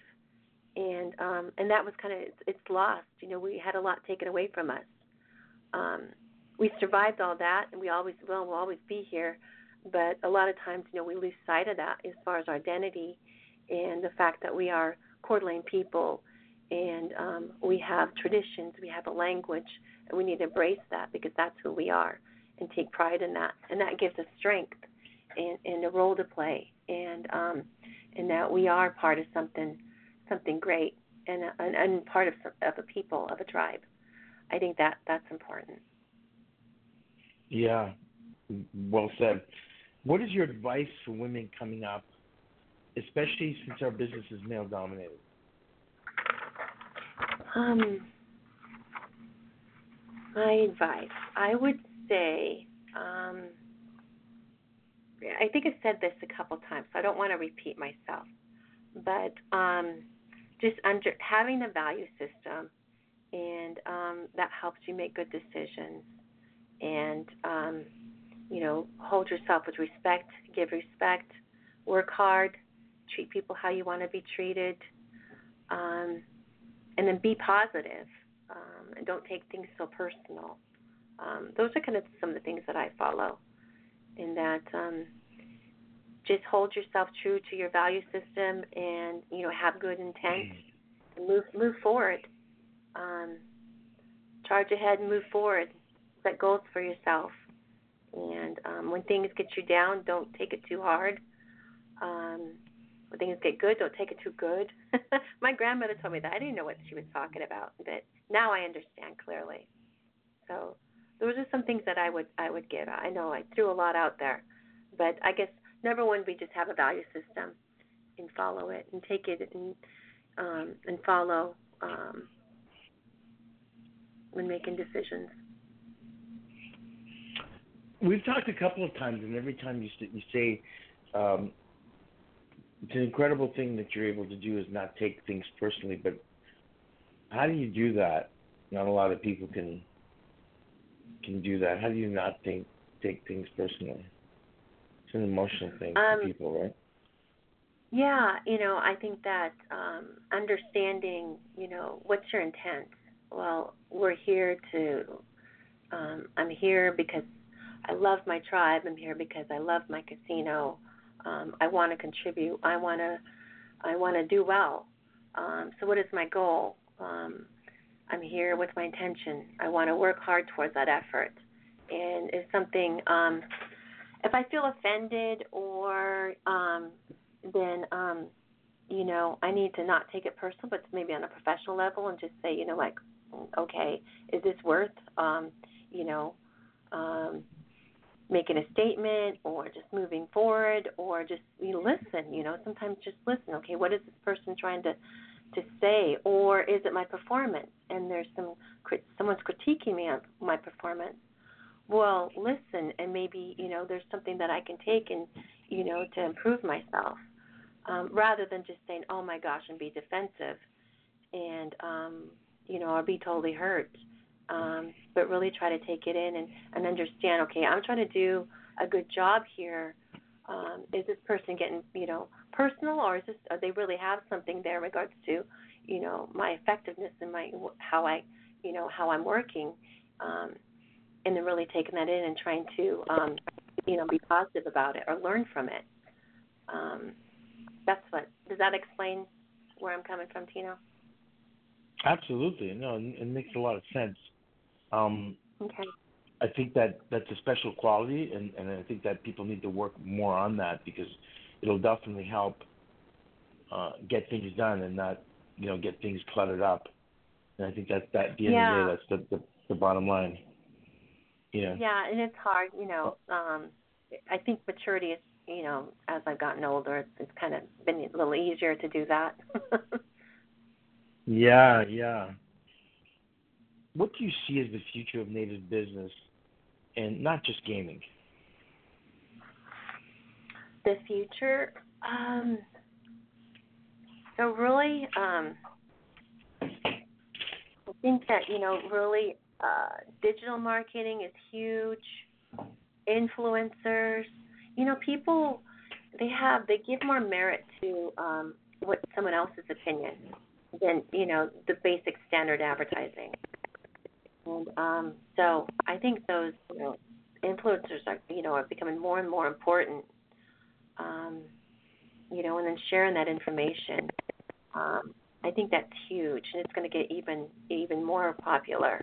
And um, and that was kind of, it's, it's lost. You know, we had a lot taken away from us. Um, we survived all that, and we always will. We'll always be here. But a lot of times, you know, we lose sight of that as far as our identity and the fact that we are Coeur d'Alene people, and um, we have traditions, we have a language, and we need to embrace that because that's who we are and take pride in that. And that gives us strength and, and a role to play, and um, and that we are part of something something great and, and, and part of, of a people, of a tribe. I think that that's important. Yeah, well said. What is your advice for women coming up, especially since our business is male dominated? Um, my advice, I would say, um, I think I said this a couple times, so I don't want to repeat myself, but um, just under having a value system, and um, that helps you make good decisions, and um, you know, hold yourself with respect, give respect, work hard, treat people how you want to be treated, um, and then be positive, um, and don't take things so personal. Um, those are kind of some of the things that I follow, in that um, just hold yourself true to your value system, and you know, have good intent, and move move forward. Um, charge ahead and move forward. Set goals for yourself. And um, when things get you down, don't take it too hard. Um, when things get good, don't take it too good. My grandmother told me that. I didn't know what she was talking about, but now I understand clearly. So those are some things that I would I would give. I know I threw a lot out there, but I guess number one, we just have a value system and follow it and take it and um, and follow um, when making decisions. We've talked a couple of times, and every time you, you say um, it's an incredible thing that you're able to do is not take things personally. But how do you do that? Not a lot of people can can do that. How do you not think take things personally? It's an emotional thing Um, for people, right? Yeah, you know, I think that um, understanding, you know, what's your intent? Well, we're here to, um, I'm here because I love my tribe. I'm here because I love my casino. Um, I want to contribute. I want to, I want to do well. Um, so what is my goal? Um, I'm here with my intention. I want to work hard towards that effort. And it's something, um, if I feel offended or um, then um, you know, I need to not take it personal, but maybe on a professional level, and just say, you know, like, okay, is this worth, um, you know, um, making a statement, or just moving forward, or just you know, listen. You know, sometimes just listen. Okay, what is this person trying to to say, or is it my performance? And there's some someone's critiquing me on my performance. Well, listen, and maybe you know there's something that I can take and you know to improve myself, um, rather than just saying, oh my gosh, and be defensive, and um, you know, or be totally hurt. Um, but really try to take it in and, and understand, okay, I'm trying to do a good job here. Um, is this person getting, you know, personal, or is this, or they really have something there in regards to, you know, my effectiveness and my, how I, you know, how I'm working, um, and then really taking that in and trying to, um, you know, be positive about it or learn from it. Um, that's what, does that explain where I'm coming from, Tino? Absolutely. No, it it makes a lot of sense. Um, Okay. I think that that's a special quality, and, and I think that people need to work more on that because it'll definitely help uh, get things done and not, you know, get things cluttered up. And I think that, that at the end Yeah. of the day, that's the, the, the bottom line. Yeah. Yeah, and it's hard, you know. Um, I think maturity is, you know, as I've gotten older, it's, it's kind of been a little easier to do that. Yeah, yeah. What do you see as the future of Native business, and not just gaming? The future, um, so really, um, I think that you know, really, uh, digital marketing is huge. Influencers, you know, people they have they give more merit to um, what someone else's opinion than you know the basic standard advertising. And um, so I think those you know, influencers are you know are becoming more and more important. Um, you know, and then sharing that information. Um, I think that's huge, and it's going to get even even more popular.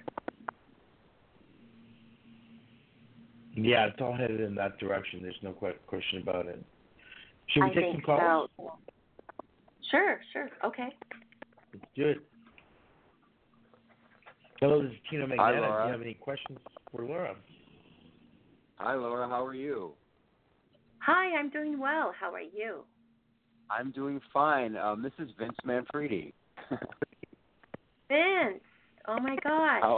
Yeah, it's all headed in that direction. There's no question about it. Should we I take think some calls? so. Sure, sure, okay. Let's do it. Hello, this is Tino Hi, Magnata. Laura. Do you have any questions for Laura? Hi, Laura. How are you? Hi, I'm doing well. How are you? I'm doing fine. Um, this is Vince Manfredi. Vince, oh my gosh. How,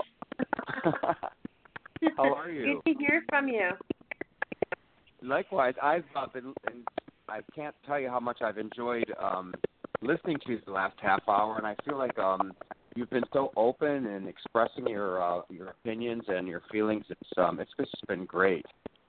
How are you? Good to hear from you. Likewise, I've uh, been, and I can't tell you how much I've enjoyed um, listening to you the last half hour, and I feel like um, you've been so open and expressing your uh, your opinions and your feelings. It's um, it's just been great.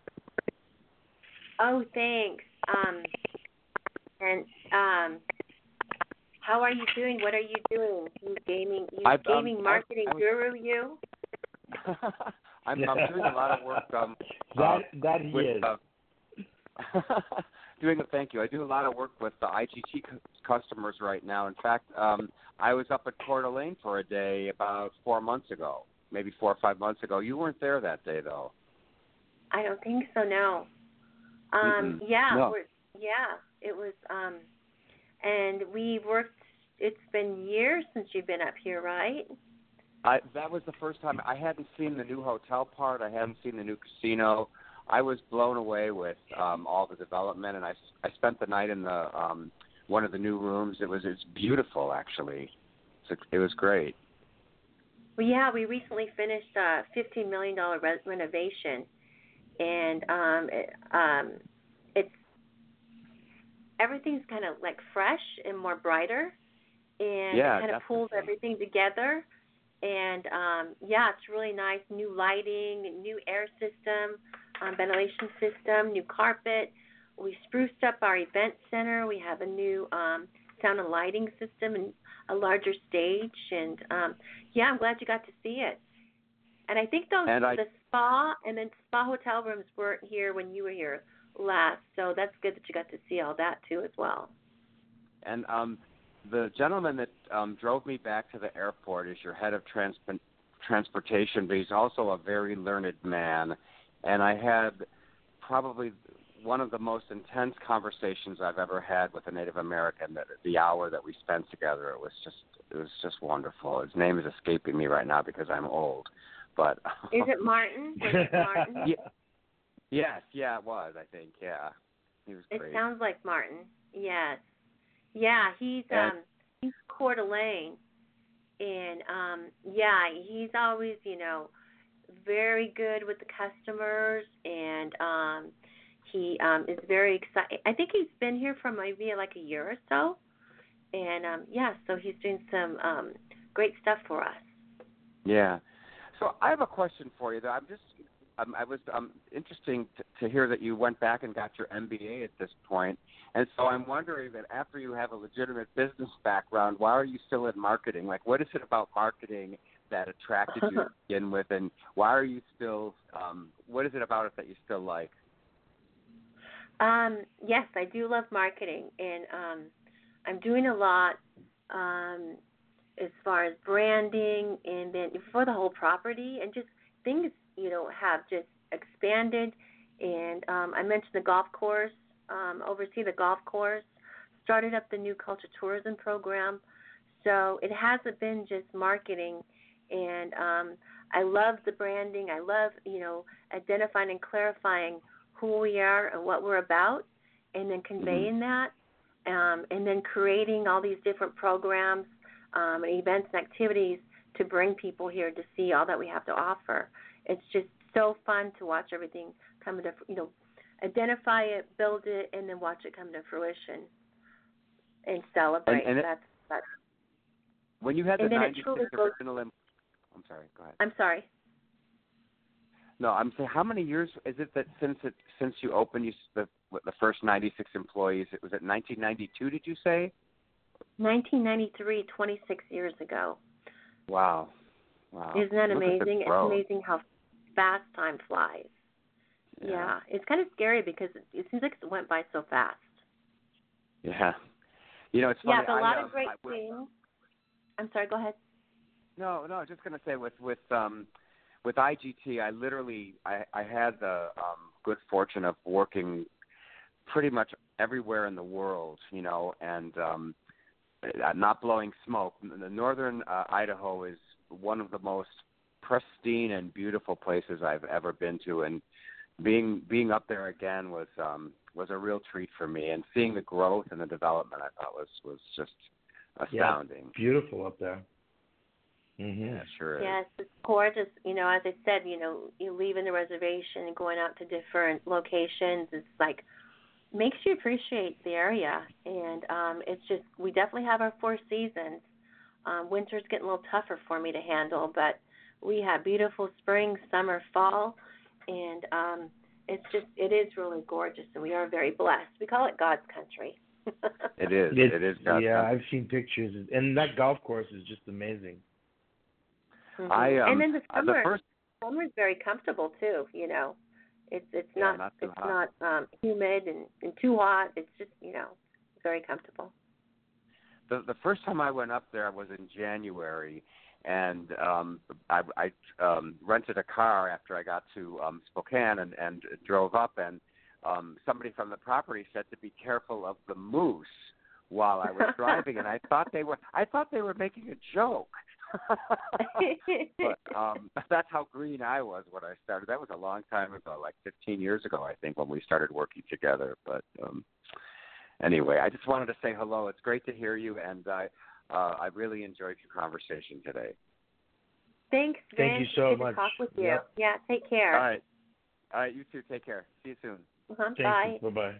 Oh, thanks. Um, and um, how are you doing? What are you doing? You gaming? You I've, gaming um, marketing I've, guru? You? I'm, I'm doing a lot of work. Um, that uh, that he with, is. Uh, doing a thank you. I do a lot of work with the I G T c- customers right now. In fact, um, I was up at Coeur d'Alene for a day about four months ago, maybe four or five months ago. You weren't there that day, though. I don't think so. No. Um, Mm-mm. yeah. No. We're, yeah. It was. Um, and we worked. It's been years since you've been up here, right? I, that was the first time. I hadn't seen the new hotel part. I hadn't seen the new casino. I was blown away with um, all the development, and I, I spent the night in the um, one of the new rooms. It was it's beautiful, actually. It's, it was great. Well, yeah, we recently finished a fifteen million dollars re- renovation, and um, it, um, it's everything's kind of like fresh and more brighter, and Yeah, it kind of pulls definitely. everything together. And um, yeah, it's really nice. New lighting, new air system, um, ventilation system, new carpet. We spruced up our event center. We have a new um, sound and lighting system and a larger stage. And um, yeah, I'm glad you got to see it. And I think those And I, the spa and then spa hotel rooms weren't here when you were here last. So that's good that you got to see all that too as well. and um, the gentleman that um, drove me back to the airport is your head of trans- transportation, but he's also a very learned man. And I had probably one of the most intense conversations I've ever had with a Native American. That the hour that we spent together, it was just it was just wonderful. His name is escaping me right now because I'm old, but is it Martin? Was it Martin? Yeah, yes, yeah, it was. I think, yeah, he was It great. sounds like Martin. Yes, yeah, he's And, um he's Coeur d'Alene, and um yeah, he's always you know very good with the customers, and um he um is very excited. I think he's been here for maybe like a year or so, and um yeah, so he's doing some um great stuff for us. Yeah. So I have a question for you. Though I'm just, um, I was um, interesting to, to hear that you went back and got your M B A at this point, and so I'm wondering that after you have a legitimate business background, why are you still in marketing? Like, what is it about marketing that attracted you to begin with, and why are you still? Um, what is it about it that you still like? Um, yes, I do love marketing, and um, I'm doing a lot um, as far as branding, and then for the whole property, and just things, you know, have just expanded. And um, I mentioned the golf course, um, oversee the golf course, started up the new culture tourism program. So it hasn't been just marketing, and um, I love the branding. I love, you know, identifying and clarifying who we are and what we're about, and then conveying mm-hmm. that, um, and then creating all these different programs um, and events and activities to bring people here to see all that we have to offer. It's just so fun to watch everything come to, you know, identify it, build it, and then watch it come to fruition and celebrate. And, and that's that's. When you had the ninety-six goes, original, I'm sorry. Go ahead. I'm sorry. No, I'm saying, how many years is it that since it since you opened, you the the first ninety-six employees? It was at nineteen ninety-two. Did you say? nineteen ninety-three, twenty-six years ago. Wow, wow! Isn't that Look amazing? It's amazing how fast time flies. Yeah, yeah. It's kind of scary because it, it seems like it went by so fast. Yeah, you know, it's funny. Yeah, but a lot I, of great I, things. I'm sorry. Go ahead. No, no. I was just going to say with with um. With I G T, I literally I, I had the um, good fortune of working pretty much everywhere in the world, you know, and um, not blowing smoke. The northern uh, Idaho is one of the most pristine and beautiful places I've ever been to, and being being up there again was um, was a real treat for me. And seeing the growth and the development, I thought was was just astounding. Yeah, beautiful up there. Mm-hmm. Yeah, sure is. Yes, it's gorgeous. You know, as I said, you know, you leaving the reservation and going out to different locations, it's like makes you appreciate the area. And um, it's just, we definitely have our four seasons. Um, winter's getting a little tougher for me to handle, but we have beautiful spring, summer, fall, and um, it's just, it is really gorgeous, and we are very blessed. We call it God's country. It is. It's, it is God's yeah, country. I've seen pictures, and that golf course is just amazing. Mm-hmm. I, um, and then the summer, the first... summer's very comfortable too. You know, it's it's yeah, not, not it's hot. not um, humid and, and too hot. It's just, you know, very comfortable. The the first time I went up there was in January, and um, I, I um, rented a car after I got to um, Spokane and, and drove up, and um, somebody from the property said to be careful of the moose while I was driving, and I thought they were I thought they were making a joke. But um, that's how green I was when I started. That was a long time ago, like fifteen years ago, I think, when we started working together. But um, anyway, I just wanted to say hello. It's great to hear you, and I uh, I really enjoyed your conversation today. Thanks, Vince. Thank you so Good much. to talk with you. Yep. Yeah, take care. All right. All right, you too. Take care. See you soon. Uh-huh, Thank bye. you. Bye-bye.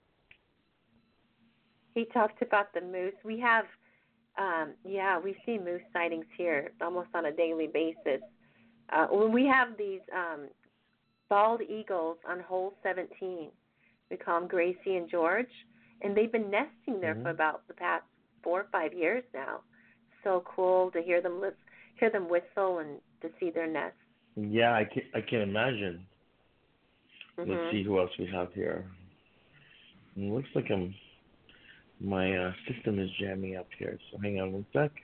He talked about the moose. We have, um, yeah, we see moose sightings here almost on a daily basis. Uh, when we have these um, bald eagles on hole seventeen, we call them Gracie and George, and they've been nesting there mm-hmm. for about the past four or five years now. So cool to hear them live, hear them whistle and to see their nest. Yeah, I can I can imagine. Mm-hmm. Let's see who else we have here. It looks like I'm. My uh, system is jamming up here, so hang on one sec.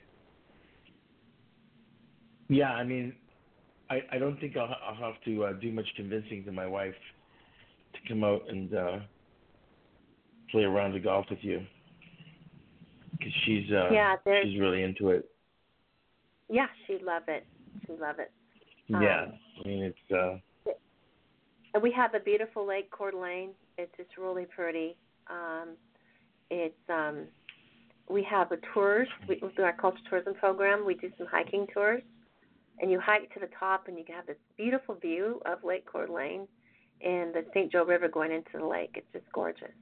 Yeah, I mean, I, I don't think I'll, I'll have to uh, do much convincing to my wife to come out and uh, play a round of golf with you, because she's uh, yeah, she's really into it. Yeah, she'd love it. She'd love it. Yeah, Um, I mean it's. Uh, and we have a beautiful lake, Coeur d'Alene. It's just really pretty. Um, it's um, we have a tours. We, through our cultural tourism program, we do some hiking tours, and you hike to the top, and you can have this beautiful view of Lake Coeur d'Alene and the Saint Joe River going into the lake. It's just gorgeous.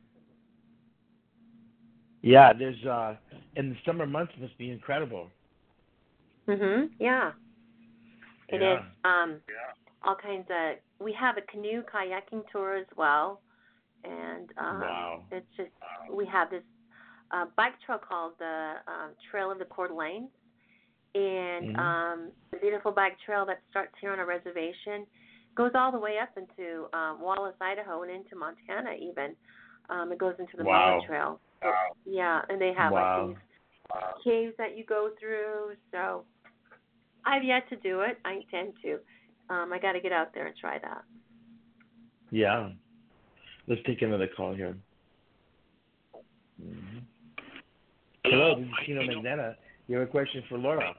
Yeah, there's uh, in the summer months must be incredible. Mhm. Yeah. It yeah. is. Um, yeah. All kinds of. We have a canoe kayaking tour as well, and um, wow. it's just we have this uh, bike trail called the um, Trail of the Coeur d'Alene, and mm-hmm. um, the beautiful bike trail that starts here on a reservation goes all the way up into um, Wallace, Idaho, and into Montana even. Um, it goes into the wow. Mullen Trail. Wow. Yeah, and they have wow. like these caves that you go through. So I've yet to do it. I intend to. Um, I got to get out there and try that. Yeah. Let's take another call here. Mm-hmm. Hello, this is Tino Magneta. You have a question for Laura?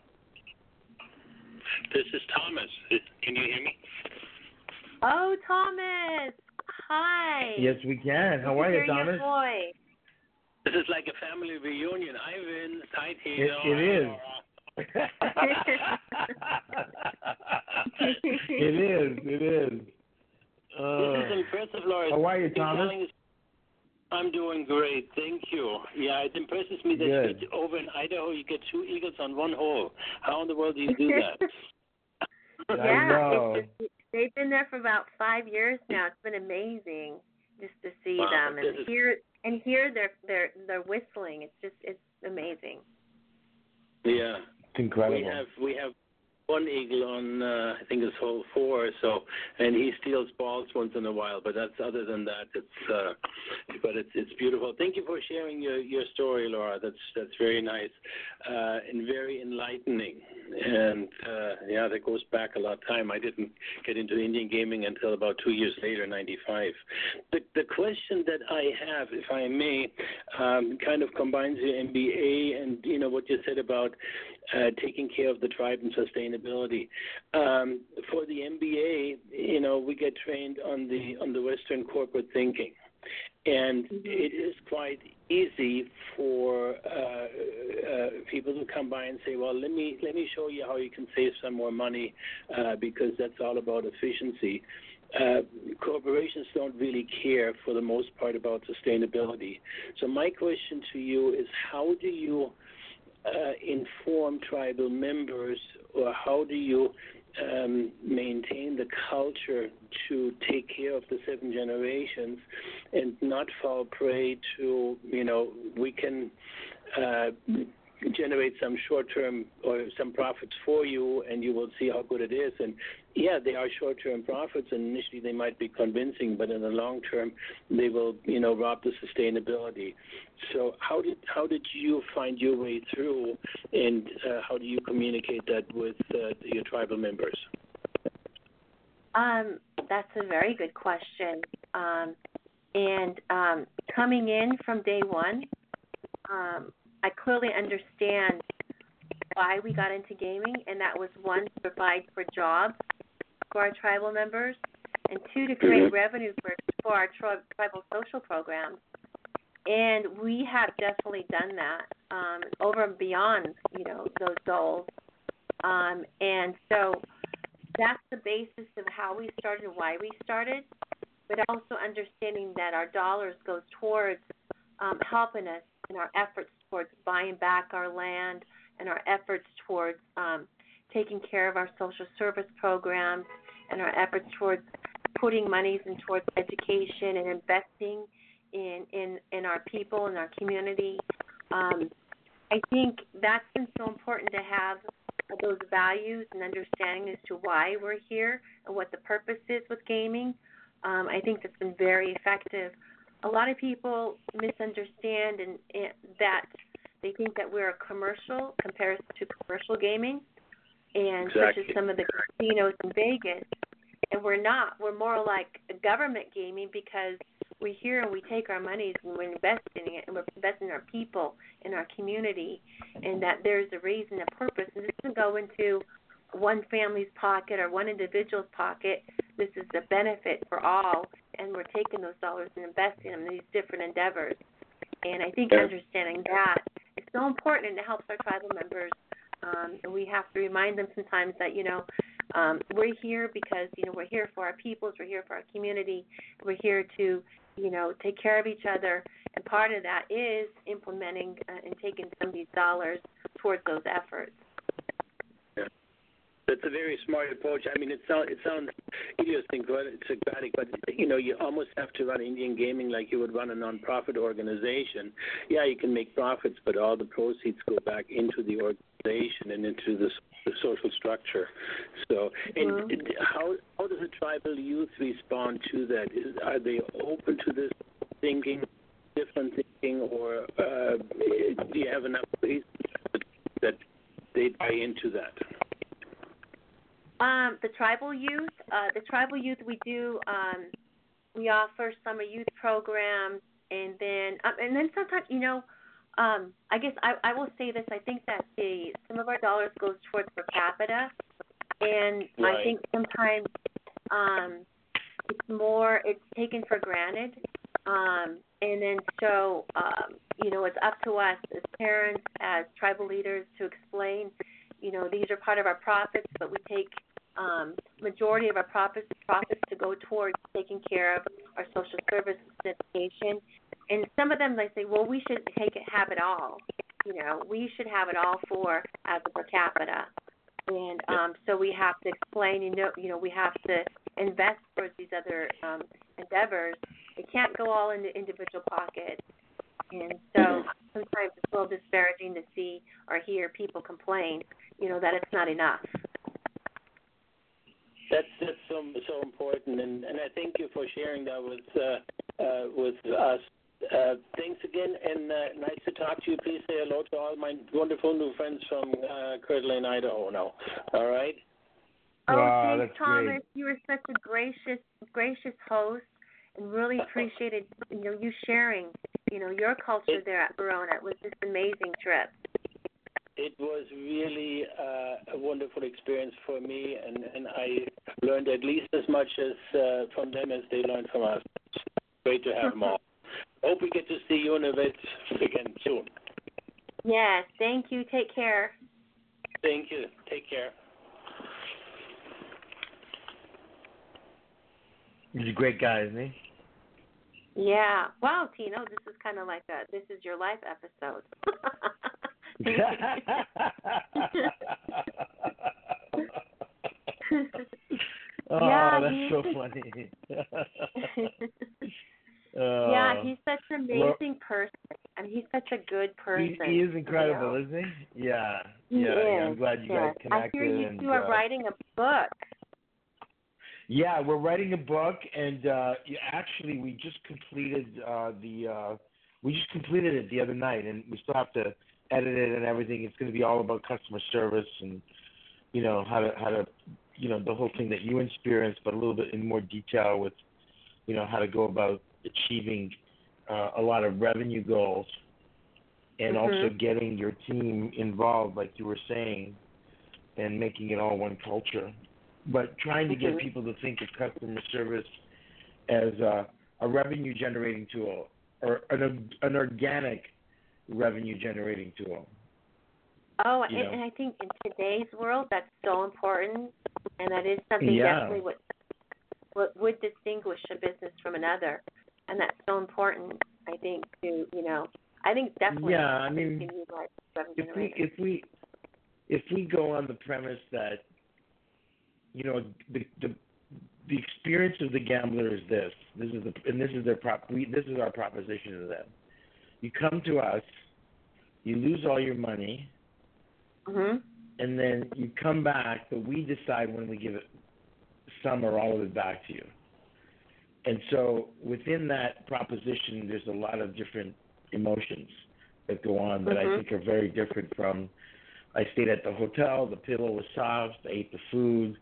This is Thomas. Can you hear me? Oh, Thomas. Hi. Yes, we can. How are you, Thomas? Your voice. This is like a family reunion. I win. Hi, Tino. It, it is. it is. It is. Uh, this is impressive, Laura. How are you, Thomas? I'm doing great. Thank you. Yeah, it impresses me that Good. you get over in Idaho, you get two eagles on one hole. How in the world do you do that? yeah, I know. It's just, they've been there for about five years now. It's been amazing just to see wow, them and is... hear and hear their their their whistling. It's just it's amazing. Yeah, it's incredible. We have we have one eagle on uh, I think it's hole four. So and he steals balls once in a while. But that's other than that, it's uh, but it's it's beautiful. Thank you for sharing your, your story, Laura. That's that's very nice uh, and very enlightening. And uh, yeah, that goes back a lot of time. I didn't get into Indian gaming until about two years later, ninety-five. The the question that I have, if I may, um, kind of combines your M B A and you know what you said about uh, taking care of the tribe and sustainability. Um, for the M B A, you know, we get trained on the on the Western corporate thinking. And mm-hmm. it is quite easy for uh, uh, people to come by and say, well, let me let me show you how you can save some more money uh, because that's all about efficiency. Uh, corporations don't really care for the most part about sustainability. So my question to you is, how do you uh, inform tribal members, or how do you Um, maintain the culture to take care of the seven generations and not fall prey to, you know, we can uh, generate some short-term or some profits for you and you will see how good it is. And yeah, they are short-term profits and initially they might be convincing, but in the long term they will, you know, rob the sustainability. So how did how did you find your way through, and uh, how do you communicate that with uh, your tribal members? Um, that's a very good question. Um, and um, coming in from day one, um, I clearly understand why we got into gaming, and that was one, to provide for jobs for our tribal members, and two, to create revenue for, for our tri- tribal social programs. And we have definitely done that um, over and beyond, you know, those goals. Um, and so that's the basis of how we started and why we started, but also understanding that our dollars goes towards um, helping us in our efforts towards buying back our land and our efforts towards um, taking care of our social service programs and our efforts towards putting monies in towards education and investing in, in, in our people and our community. Um, I think that's been so important to have those values and understanding as to why we're here and what the purpose is with gaming. Um, I think that's been very effective. A lot of people misunderstand and, and that they think that we're a commercial comparison to commercial gaming, and exactly. such as some of the casinos in Vegas. and we're not. We're more like government gaming because we're here and we take our monies and we're investing in it, and we're investing in our people, in our community, and that there's a reason, a purpose. And this doesn't go into one family's pocket or one individual's pocket. This is a benefit for all, and we're taking those dollars and investing them in these different endeavors. And I think understanding that is so important, and it helps our tribal members. Um, and we have to remind them sometimes that, you know, um, we're here because, you know, we're here for our peoples, we're here for our community, we're here to, you know, take care of each other. And part of that is implementing uh, and taking some of these dollars towards those efforts. That's a very smart approach. I mean, it sounds it sounds idiosyncratic, but you know, you almost have to run Indian gaming like you would run a nonprofit organization. Yeah, you can make profits, but all the proceeds go back into the organization and into the, the social structure. So, and mm-hmm. how how does the tribal youth respond to that? Is, are they open to this thinking, different thinking, or uh, do you have enough reasons that they buy into that? Um, the tribal youth, uh, the tribal youth, we do, um, we offer summer youth programs, and then, um, and then sometimes, you know, um, I guess I, I will say this. I think that the some of our dollars goes towards per capita, and right. I think sometimes um, it's more, it's taken for granted, um, and then so, um, you know, it's up to us as parents, as tribal leaders, to explain. You know, these are part of our profits, but we take um, majority of our profits profits to go towards taking care of our social services and education. And some of them, they say, well, we should take it, have it all. You know, we should have it all for as a per capita. And um, so we have to explain, you know, you know, we have to invest towards these other um, endeavors. It can't go all into individual pockets. And so sometimes it's a little disparaging to see or hear people complain, you know, that it's not enough. That's that's so so important, and, and I thank you for sharing that with uh, uh, with us. Uh, thanks again, and uh, nice to talk to you. Please say hello to all my wonderful new friends from uh, Coeur d'Alene, Idaho. Now, all right. Oh, wow, thanks, that's Thomas. great. You were such a gracious gracious host, and really appreciated you know you sharing you know your culture it, there at Verona. It was just an amazing trip. It was really uh, a wonderful experience for me, and, and I learned at least as much as uh, from them as they learned from us. Great to have them all. Hope we get to see you in events again soon. Yes, thank you. Take care. Thank you. Take care. He's a great guy, isn't he? Yeah. Wow, Tino, this is kind of like a This Is Your Life episode. Oh, yeah, that's he's so funny. uh, yeah, he's such an amazing well, person. I mean, he's such a good person. He, he is incredible, you know? isn't he? Yeah. He yeah, is. yeah. I'm glad you yes. guys connected. I hear you and, two are uh, writing a book. Yeah, we're writing a book, and uh, actually, we just completed uh, the. Uh, we just completed it the other night, and we still have to edit it and everything. It's going to be all about customer service and, you know, how to how to, you know, the whole thing that you experienced, but a little bit in more detail with, you know, how to go about achieving uh, a lot of revenue goals, and mm-hmm. also getting your team involved, like you were saying, and making it all one culture. But trying to get mm-hmm. people to think of customer service as a, a revenue generating tool, or an, an organic revenue generating tool. Oh, and, and I think in today's world that's so important, and that is something yeah. definitely what what would distinguish a business from another, and that's so important. I think to you know, I think definitely. Yeah, I mean, if we if we if we go on the premise that, you know, the the the experience of the gambler is this. This is the and this is their prop. We, this is our proposition to them. You come to us, you lose all your money, mm-hmm. and then you come back, but we decide when we give it some or all of it back to you. And so within that proposition, there's a lot of different emotions that go on that mm-hmm. I think are very different from, I stayed at the hotel, the pillow was soft, I ate the food,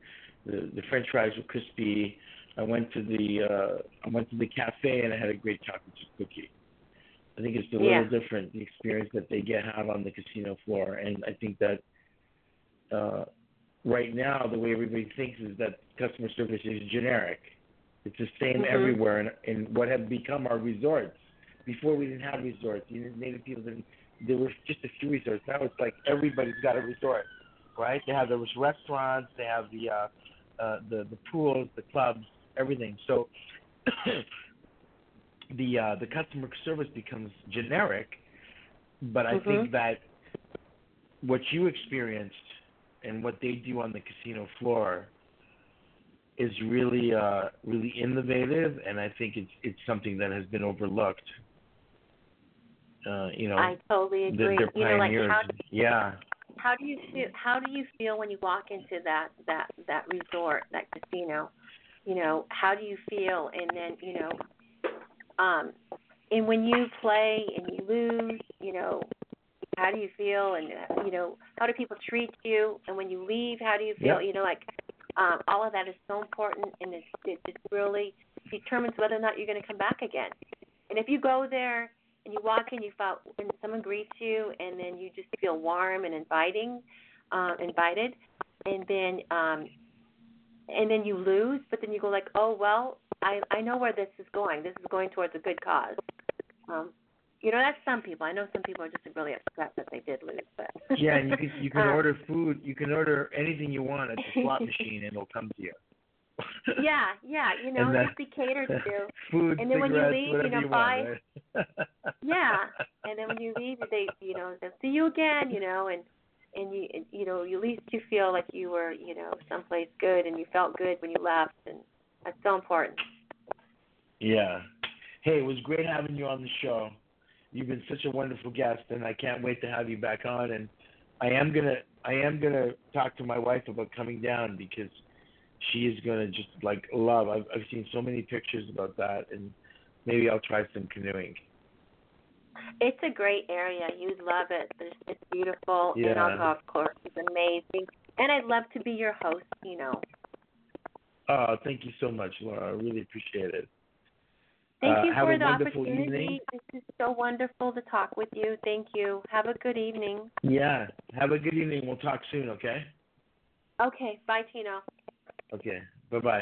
the the French fries were crispy. I went to the uh, I went to the cafe and I had a great chocolate chip cookie. I think it's a little Yeah. different, the experience that they get have on the casino floor, and I think that uh, right now the way everybody thinks is that customer service is generic. It's the same Mhm. everywhere in, in what have become our resorts. Before we didn't have resorts. You didn't, Native people didn't. There were just a few resorts. Now it's like everybody's got a resort, right? They have those restaurants. They have the uh, uh, the the pools, the clubs, everything. So the uh, the customer service becomes generic. But I Mhm. think that what you experienced and what they do on the casino floor is really uh, really innovative, and I think it's it's something that has been overlooked. Uh, you know, I totally they're, agree. they're You know, like pioneers. how Yeah. how do you feel? How do you feel when you walk into that that that resort, that casino? You know, how do you feel? And then you know, um, and when you play and you lose, you know, how do you feel? And uh, you know, how do people treat you? And when you leave, how do you feel? Yep. You know, like um, all of that is so important, and it's, it just really determines whether or not you're going to come back again. And if you go there and you walk in, you felt when someone greets you, and then you just feel warm and inviting, uh, invited, and then um, and then you lose, but then you go like, oh well, I I know where this is going. This is going towards a good cause. Um, you know, that's some people. I know some people are just really upset that they did lose, but Yeah, and you can you can um, order food. You can order anything you want at the slot machine, and it'll come to you. yeah, yeah, you know, And that- just be catered to. food, And then when you cigarettes, leave, whatever you know, you buy. want, right? Yeah, and then when you leave, they, you know, they'll see you again, you know, and and you, you know, at least you feel like you were, you know, someplace good, and you felt good when you left, and that's so important. Yeah. Hey, it was great having you on the show. You've been such a wonderful guest, and I can't wait to have you back on. And I am gonna, I am gonna talk to my wife about coming down because she is gonna just like love. I've, I've seen so many pictures about that, and maybe I'll try some canoeing. It's a great area. You'd love it. It's, it's beautiful, Yeah. and our golf course is amazing. And I'd love to be your host, you know. Oh, thank you so much, Laura. I really appreciate it. Thank Uh, you have for a the wonderful opportunity. evening. This is so wonderful to talk with you. Thank you. Have a good evening. Yeah. Have a good evening. We'll talk soon, okay? Okay. Bye, Tino. Okay. Bye-bye.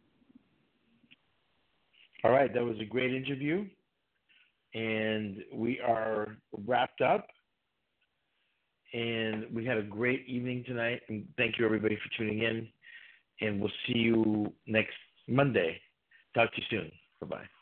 All right. That was a great interview. And we are wrapped up. And we had a great evening tonight. And thank you, everybody, for tuning in. And we'll see you next Monday. Talk to you soon. Bye-bye.